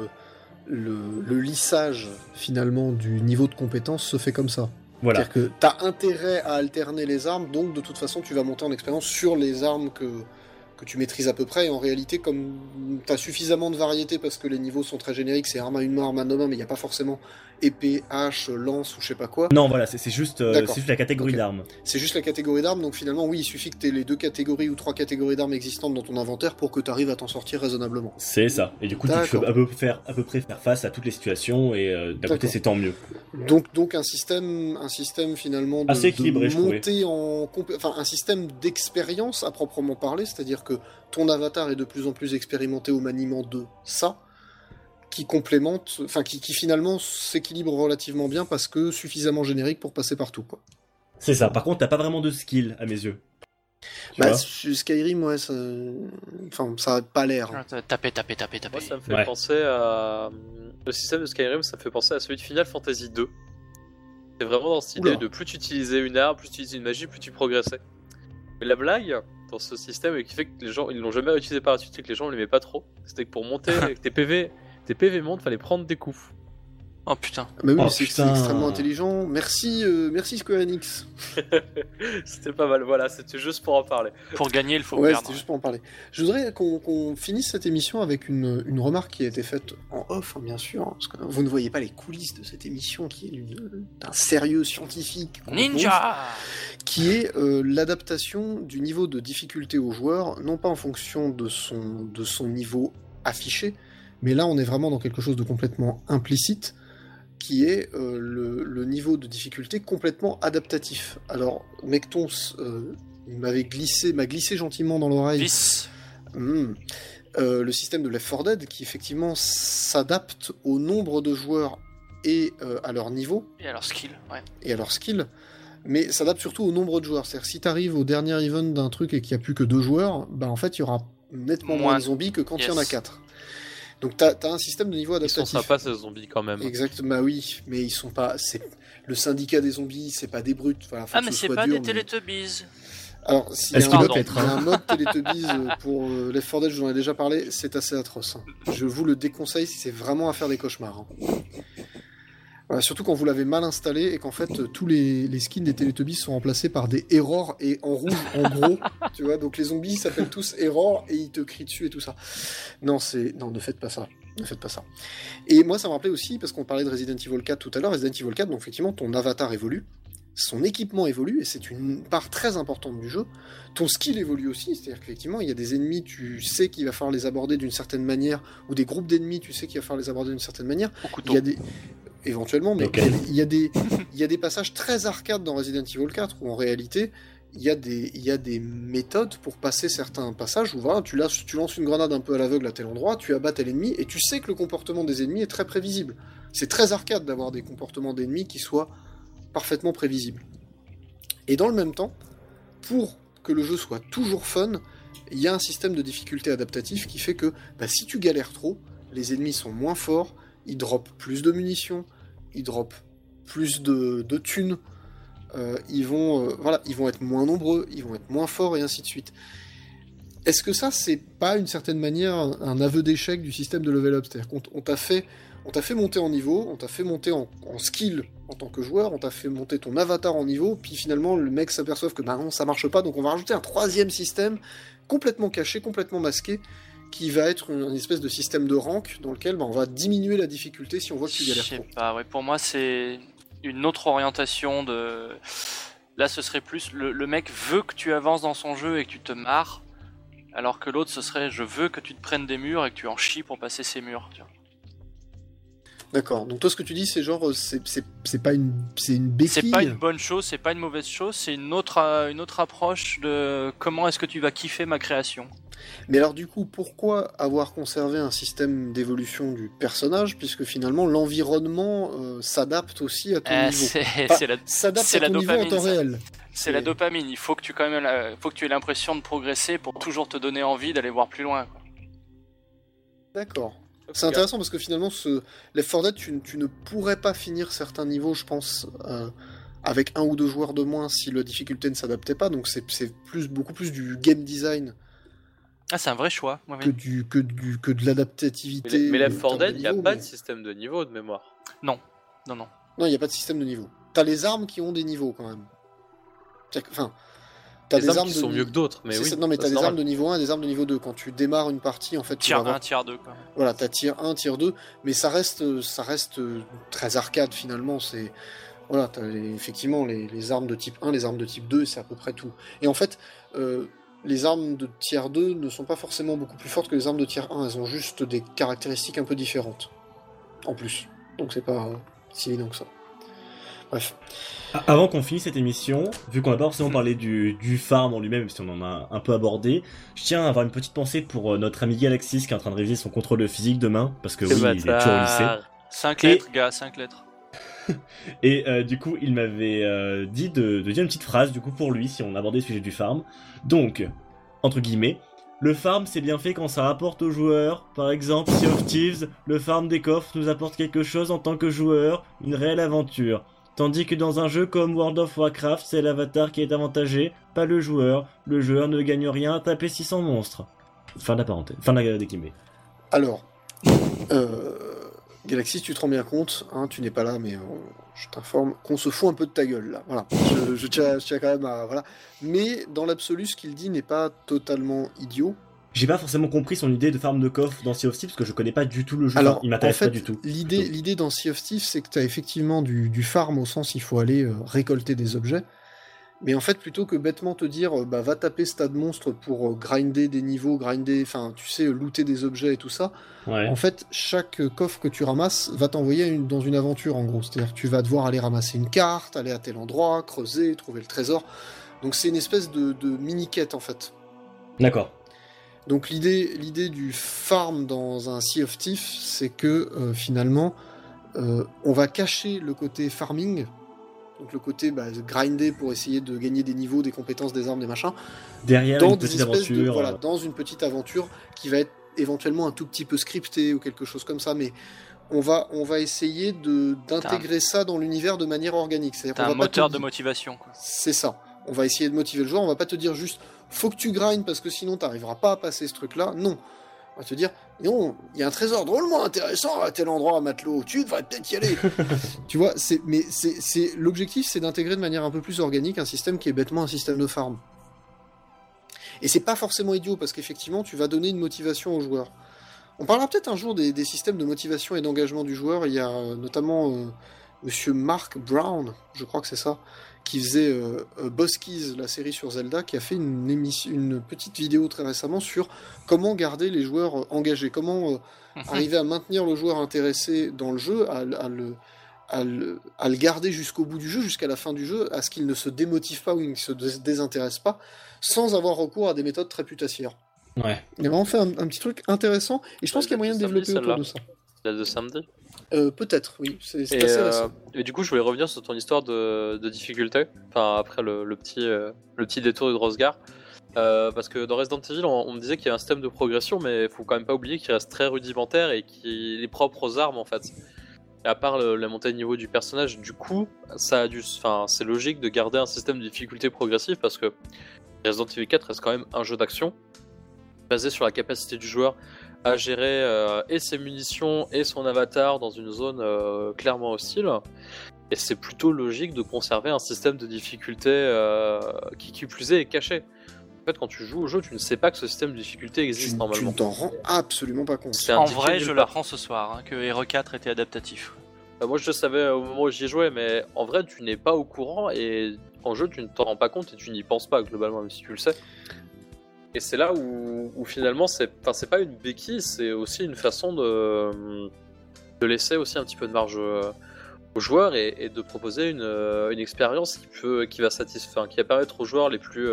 le lissage finalement du niveau de compétence se fait comme ça. Voilà. C'est-à-dire que t'as intérêt à alterner les armes, donc de toute façon tu vas monter en expérience sur les armes que tu maîtrises à peu près, et en réalité comme t'as suffisamment de variété parce que les niveaux sont très génériques, c'est arme à une main, arme à deux mains, mais il n'y a pas forcément épée, hache, lance ou je sais pas quoi. Non, voilà, c'est juste la catégorie Ok. d'armes. C'est juste la catégorie d'armes, donc finalement oui, il suffit que t'aies les 2 catégories ou 3 catégories d'armes existantes dans ton inventaire pour que tu arrives à t'en sortir raisonnablement. C'est ça. Et du coup, tu D'accord. peux à peu près faire face à toutes les situations et d'un côté, D'accord. c'est tant mieux. Donc un système finalement Assez équilibré, je montée enfin un système d'expérience à proprement parler, c'est-à-dire que ton avatar est de plus en plus expérimenté au maniement de ça, qui complémente, enfin qui finalement s'équilibre relativement bien parce que suffisamment générique pour passer partout quoi. C'est ça. Par contre, t'as pas vraiment de skill à mes yeux. Tu Bah, vois Skyrim, ouais, ça a pas l'air. Taper. Moi, ça me fait Ouais. penser à. Le système de Skyrim, ça me fait penser à celui de Final Fantasy 2. C'est vraiment dans cette idée Oula. de plus tu utilisais une arme, plus tu utilisais une magie, plus tu progressais. Mais la blague dans ce système, et qui fait que les gens ils l'ont jamais utilisé par la suite, et que les gens l'aimaient pas trop, c'était que pour monter avec tes PV montent, fallait prendre des coups. Oh putain. Mais oui, Oh, c'est putain. extrêmement intelligent. Merci Square Enix. C'était pas mal, voilà, c'était juste pour en parler. Pour gagner, il faut Ouais, perdre. c'était juste pour en parler. Je voudrais qu'on finisse cette émission avec une remarque qui a été faite en off, hein, bien sûr, parce que vous ne voyez pas les coulisses de cette émission qui est d'un sérieux scientifique. Ninja. Qui est l'adaptation du niveau de difficulté au joueur, non pas en fonction de son niveau affiché, mais là on est vraiment dans quelque chose de complètement implicite, qui est le niveau de difficulté complètement adaptatif. Alors, Mecton m'a glissé gentiment dans l'oreille Vice. le système de Left 4 Dead, qui effectivement s'adapte au nombre de joueurs et à leur niveau, Et alors skill, ouais. et à leur skill, mais s'adapte surtout au nombre de joueurs. C'est-à-dire que si t'arrives au dernier event d'un truc et qu'il n'y a plus que 2 joueurs, bah en fait il y aura nettement moins Moins. de zombies que quand il y en a Yes. 4. Donc t'as un système de niveau Ils sont adaptatif. sympas ces zombies quand même. Exactement, bah oui, mais ils sont pas. Le syndicat des zombies, c'est pas des brutes. Voilà, faut Ah que mais ce c'est soit pas dur, des mais- Teletubbies. Alors, s'il y Est-ce a qu'il un doit mode- être, il y a hein. un mode Teletubbies pour Left 4 Dead, je vous en ai déjà parlé, c'est assez atroce. Hein. Je vous le déconseille si c'est vraiment à faire des cauchemars. Hein. Voilà, surtout quand vous l'avez mal installé et qu'en fait tous les skins des Teletubbies sont remplacés par des errors et en rouge en gros, tu vois, donc les zombies s'appellent tous errors et ils te crient dessus et tout ça. Non, ne faites pas ça. Ne faites pas ça. Et moi ça me rappelait aussi, parce qu'on parlait de Resident Evil 4 tout à l'heure, Resident Evil 4, donc effectivement ton avatar évolue, son équipement évolue, et c'est une part très importante du jeu. Ton skill évolue aussi, c'est-à-dire qu'effectivement, il y a des ennemis, tu sais qu'il va falloir les aborder d'une certaine manière, ou des groupes d'ennemis, tu sais qu'il va falloir les aborder d'une certaine manière. Au Il couteau. y a des... Éventuellement, mais Ok. il y a des passages très arcades dans Resident Evil 4, où en réalité, il y a des méthodes pour passer certains passages, où voilà, tu lances une grenade un peu à l'aveugle à tel endroit, tu abats tel ennemi, et tu sais que le comportement des ennemis est très prévisible. C'est très arcade d'avoir des comportements d'ennemis qui soient parfaitement prévisible. Et dans le même temps, pour que le jeu soit toujours fun, il y a un système de difficulté adaptatif qui fait que si tu galères trop, les ennemis sont moins forts, ils droppent plus de munitions, ils droppent plus de thunes, ils vont être moins nombreux, ils vont être moins forts et ainsi de suite. Est-ce que ça, c'est pas une certaine manière un aveu d'échec du système de level up? C'est-à-dire qu'on t'a fait monter en niveau, on t'a fait monter en skill en tant que joueur, on t'a fait monter ton avatar en niveau, puis finalement le mec s'aperçoit que non, ça marche pas, donc on va rajouter un troisième système complètement caché, complètement masqué, qui va être une espèce de système de rank dans lequel on va diminuer la difficulté si on voit que tu Je galères sais trop. pas, ouais, pour moi c'est une autre orientation de... Là ce serait plus, le mec veut que tu avances dans son jeu et que tu te marres, alors que l'autre ce serait je veux que tu te prennes des murs et que tu en chies pour passer ces murs. Tu vois. D'accord. Donc toi, ce que tu dis, c'est genre, c'est pas c'est une béquille. C'est pas une bonne chose, c'est pas une mauvaise chose, c'est une autre approche de comment est-ce que tu vas kiffer ma création. Mais alors du coup, pourquoi avoir conservé un système d'évolution du personnage, puisque finalement l'environnement s'adapte aussi à ton niveau. S'adapte c'est à la ton niveau en dopamine, temps ça. réel. C'est la dopamine, il faut que tu faut que tu aies l'impression de progresser pour toujours te donner envie d'aller voir plus loin. Quoi. D'accord. C'est intéressant parce que finalement, Left 4 Dead, tu ne pourrais pas finir certains niveaux, je pense, avec un ou deux joueurs de moins si la difficulté ne s'adaptait pas. Donc c'est beaucoup plus du game design Ah, c'est un vrai choix. Ouais, que de l'adaptativité. Mais Left 4 en termes Dead, il n'y a niveau, pas mais- de système de niveau de mémoire. Non. Non, il n'y a pas de système de niveau. T'as les armes qui ont des niveaux quand même. Enfin, t'as Les des armes qui de sont ni- mieux que d'autres, mais C'est oui. ça, non, mais ça, t'as c'est des normal. armes de niveau 1 et des armes de niveau 2. Quand tu démarres une partie, en fait, tu vas Tier avoir... 1, tier 2. Quoi. Voilà, t'as tier 1, tier 2, mais ça reste très arcade finalement. Voilà, t'as effectivement les armes de type 1, les armes de type 2, c'est à peu près tout. Et en fait, les armes de tier 2 ne sont pas forcément beaucoup plus fortes que les armes de tier 1, elles ont juste des caractéristiques un peu différentes. En plus. Donc c'est pas si évident que ça. Bref. Avant qu'on finisse cette émission, vu qu'on n'a pas forcément parlé du farm en lui-même, même si on en a un peu abordé, je tiens à avoir une petite pensée pour notre ami Galaxis qui est en train de réviser son contrôle de physique demain, parce que oui, il est toujours au lycée. 5 Et- lettres, gars, 5 lettres. Et du coup, il m'avait dit de dire une petite phrase, du coup, pour lui, si on abordait le sujet du farm. Donc, entre guillemets, le farm, c'est bien fait quand ça rapporte aux joueurs. Par exemple, Sea of Thieves, le farm des coffres nous apporte quelque chose en tant que joueur, une réelle aventure. Tandis que dans un jeu comme World of Warcraft, c'est l'avatar qui est avantagé, pas le joueur. Le joueur ne gagne rien à taper 600 monstres. Fin de la parenthèse. Fin de la des guillemets. Alors, Galaxy, tu te rends bien compte, hein, tu n'es pas là, mais je t'informe qu'on se fout un peu de ta gueule là. Voilà, je tiens quand même à voilà. Mais dans l'absolu, ce qu'il dit n'est pas totalement idiot. J'ai pas forcément compris son idée de farm de coffre dans Sea of Thieves parce que je connais pas du tout le jeu. Alors, Enfin, il m'intéresse en fait, pas du tout. L'idée dans Sea of Thieves, c'est que tu as effectivement du farm au sens il faut aller récolter des objets. Mais en fait, plutôt que bêtement te dire va taper stade monstre pour grinder des niveaux, enfin tu sais, looter des objets et tout ça, Ouais. en fait, chaque coffre que tu ramasses va t'envoyer dans une aventure en gros. C'est-à-dire que tu vas devoir aller ramasser une carte, aller à tel endroit, creuser, trouver le trésor. Donc c'est une espèce de mini-quête en fait. D'accord. Donc l'idée du farm dans un Sea of Thieves, c'est que finalement, on va cacher le côté farming, donc le côté grinder pour essayer de gagner des niveaux, des compétences, des armes, des machins, Derrière dans une des petite espèces aventure. dans une petite aventure qui va être éventuellement un tout petit peu scriptée ou quelque chose comme ça, mais on va essayer d'intégrer ça dans l'univers de manière organique. C'est-à-dire T'as qu'on un va pas moteur te de dire- motivation. Quoi. C'est ça. On va essayer de motiver le joueur, on va pas te dire juste faut que tu grindes parce que sinon t'arriveras pas à passer ce truc-là. Non. On va te dire non, il y a un trésor drôlement intéressant à tel endroit, Matelot, tu devrais peut-être y aller. Tu vois, l'objectif, c'est d'intégrer de manière un peu plus organique un système qui est bêtement un système de farm. Et c'est pas forcément idiot parce qu'effectivement, tu vas donner une motivation aux joueurs. On parlera peut-être un jour des systèmes de motivation et d'engagement du joueur. Il y a notamment Monsieur Mark Brown, je crois que c'est ça, qui faisait Boss Keys, la série sur Zelda, qui a fait une petite vidéo très récemment sur comment garder les joueurs engagés, comment arriver à maintenir le joueur intéressé dans le jeu, à le garder jusqu'au bout du jeu, jusqu'à la fin du jeu, à ce qu'il ne se démotive pas ou qu'il ne se désintéresse pas, sans avoir recours à des méthodes très putassières. Ouais. Il a vraiment fait un petit truc intéressant, et je pense qu'il y a moyen de développer autour de ça. La de samedi. Peut-être, oui, c'est Et, assez récent. et du coup, je voulais revenir sur ton histoire de difficulté. Enfin, après le petit détour de Rosgar. Parce que dans Resident Evil, on me disait qu'il y a un système de progression, mais il faut quand même pas oublier qu'il reste très rudimentaire et qu'il est propre aux armes en fait. Et à part la montée de niveau du personnage, du coup, c'est logique de garder un système de difficulté progressive parce que Resident Evil 4 reste quand même un jeu d'action basé sur la capacité du joueur à gérer et ses munitions et son avatar dans une zone clairement hostile. Et c'est plutôt logique de conserver un système de difficulté qui plus est caché. En fait, quand tu joues au jeu, tu ne sais pas que ce système de difficulté existe Tu normalement. ne t'en rends absolument pas compte. C'est En indiqué vrai, nulle je part. l'apprends ce soir, que Hero 4 était adaptatif. Moi, je le savais au moment où j'y jouais, mais en vrai, tu n'es pas au courant et en jeu, tu ne t'en rends pas compte et tu n'y penses pas globalement, même si tu le sais. Et c'est là où finalement, c'est pas une béquille, c'est aussi une façon de laisser aussi un petit peu de marge aux joueurs et de proposer une expérience qui va satisfaire, qui va permettre aux joueurs les plus,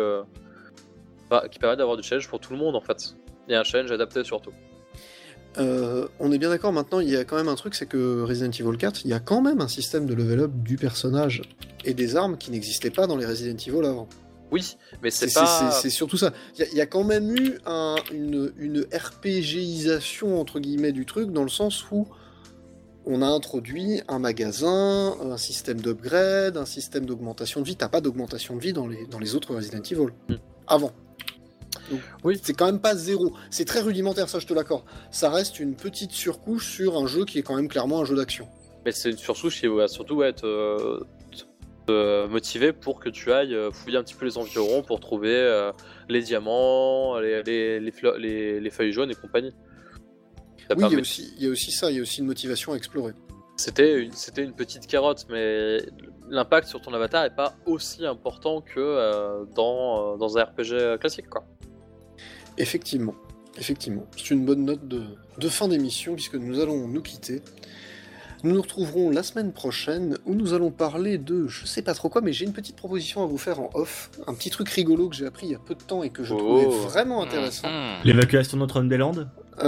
qui permet d'avoir du challenge pour tout le monde en fait, et un challenge adapté surtout. On est bien d'accord, maintenant il y a quand même un truc, c'est que Resident Evil 4, il y a quand même un système de level up du personnage et des armes qui n'existait pas dans les Resident Evil avant. Oui, mais c'est surtout ça. Il y a quand même eu une RPGisation entre guillemets du truc, dans le sens où on a introduit un magasin, un système d'upgrade, un système d'augmentation de vie. T'as pas d'augmentation de vie dans les autres Resident Evil. Avant. Donc, oui. C'est quand même pas zéro. C'est très rudimentaire, ça je te l'accorde. Ça reste une petite surcouche sur un jeu qui est quand même clairement un jeu d'action. Mais c'est une surcouche qui va surtout être motivé pour que tu ailles fouiller un petit peu les environs pour trouver les diamants, les feuilles jaunes et compagnie. Oui, il y a aussi ça, il y a aussi une motivation à explorer. C'était une petite carotte, mais l'impact sur ton avatar n'est pas aussi important que dans un RPG classique, quoi. Effectivement. C'est une bonne note de fin d'émission, puisque nous allons nous quitter. Nous nous retrouverons la semaine prochaine, où nous allons parler de je sais pas trop quoi, mais j'ai une petite proposition à vous faire en off, un petit truc rigolo que j'ai appris il y a peu de temps et que je trouvais vraiment intéressant. L'évacuation de Notre-Dame-des-Landes.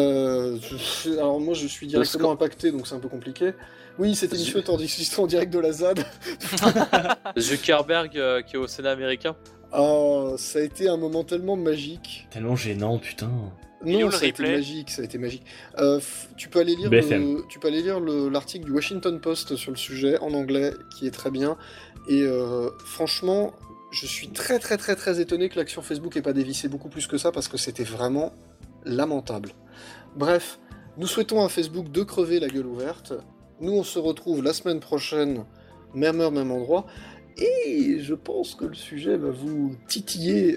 Alors moi je suis directement impacté, donc c'est un peu compliqué. Oui, cette émission est enregistrée en direct de la ZAD. Zuckerberg qui est au Sénat américain. Oh, ça a été un moment tellement magique. Tellement gênant, putain. Non, ça a été magique. Tu peux aller lire l'article du Washington Post sur le sujet en anglais, qui est très bien. Et franchement, je suis très très très très étonné que l'action Facebook ait pas dévissé beaucoup plus que ça, parce que c'était vraiment lamentable. Bref, nous souhaitons à Facebook de crever la gueule ouverte. Nous, on se retrouve la semaine prochaine, même heure, même endroit. Et je pense que le sujet va vous titiller.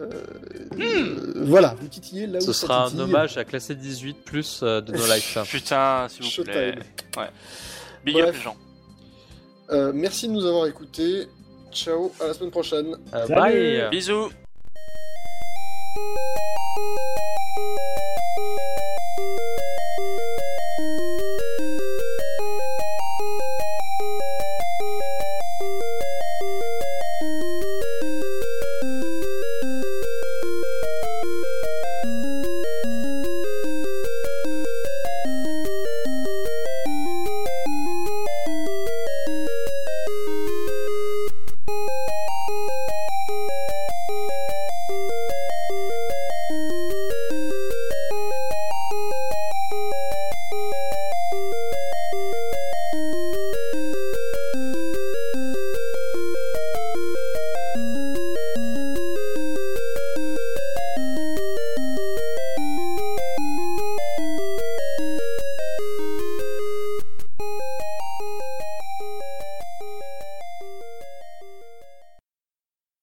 Voilà, vous titiller là où ça titille. Ce sera un hommage à classé 18+ de No Life. Putain, s'il vous plaît. Ouais. Big up les gens. Merci de nous avoir écoutés. Ciao, à la semaine prochaine. Bye. Bisous.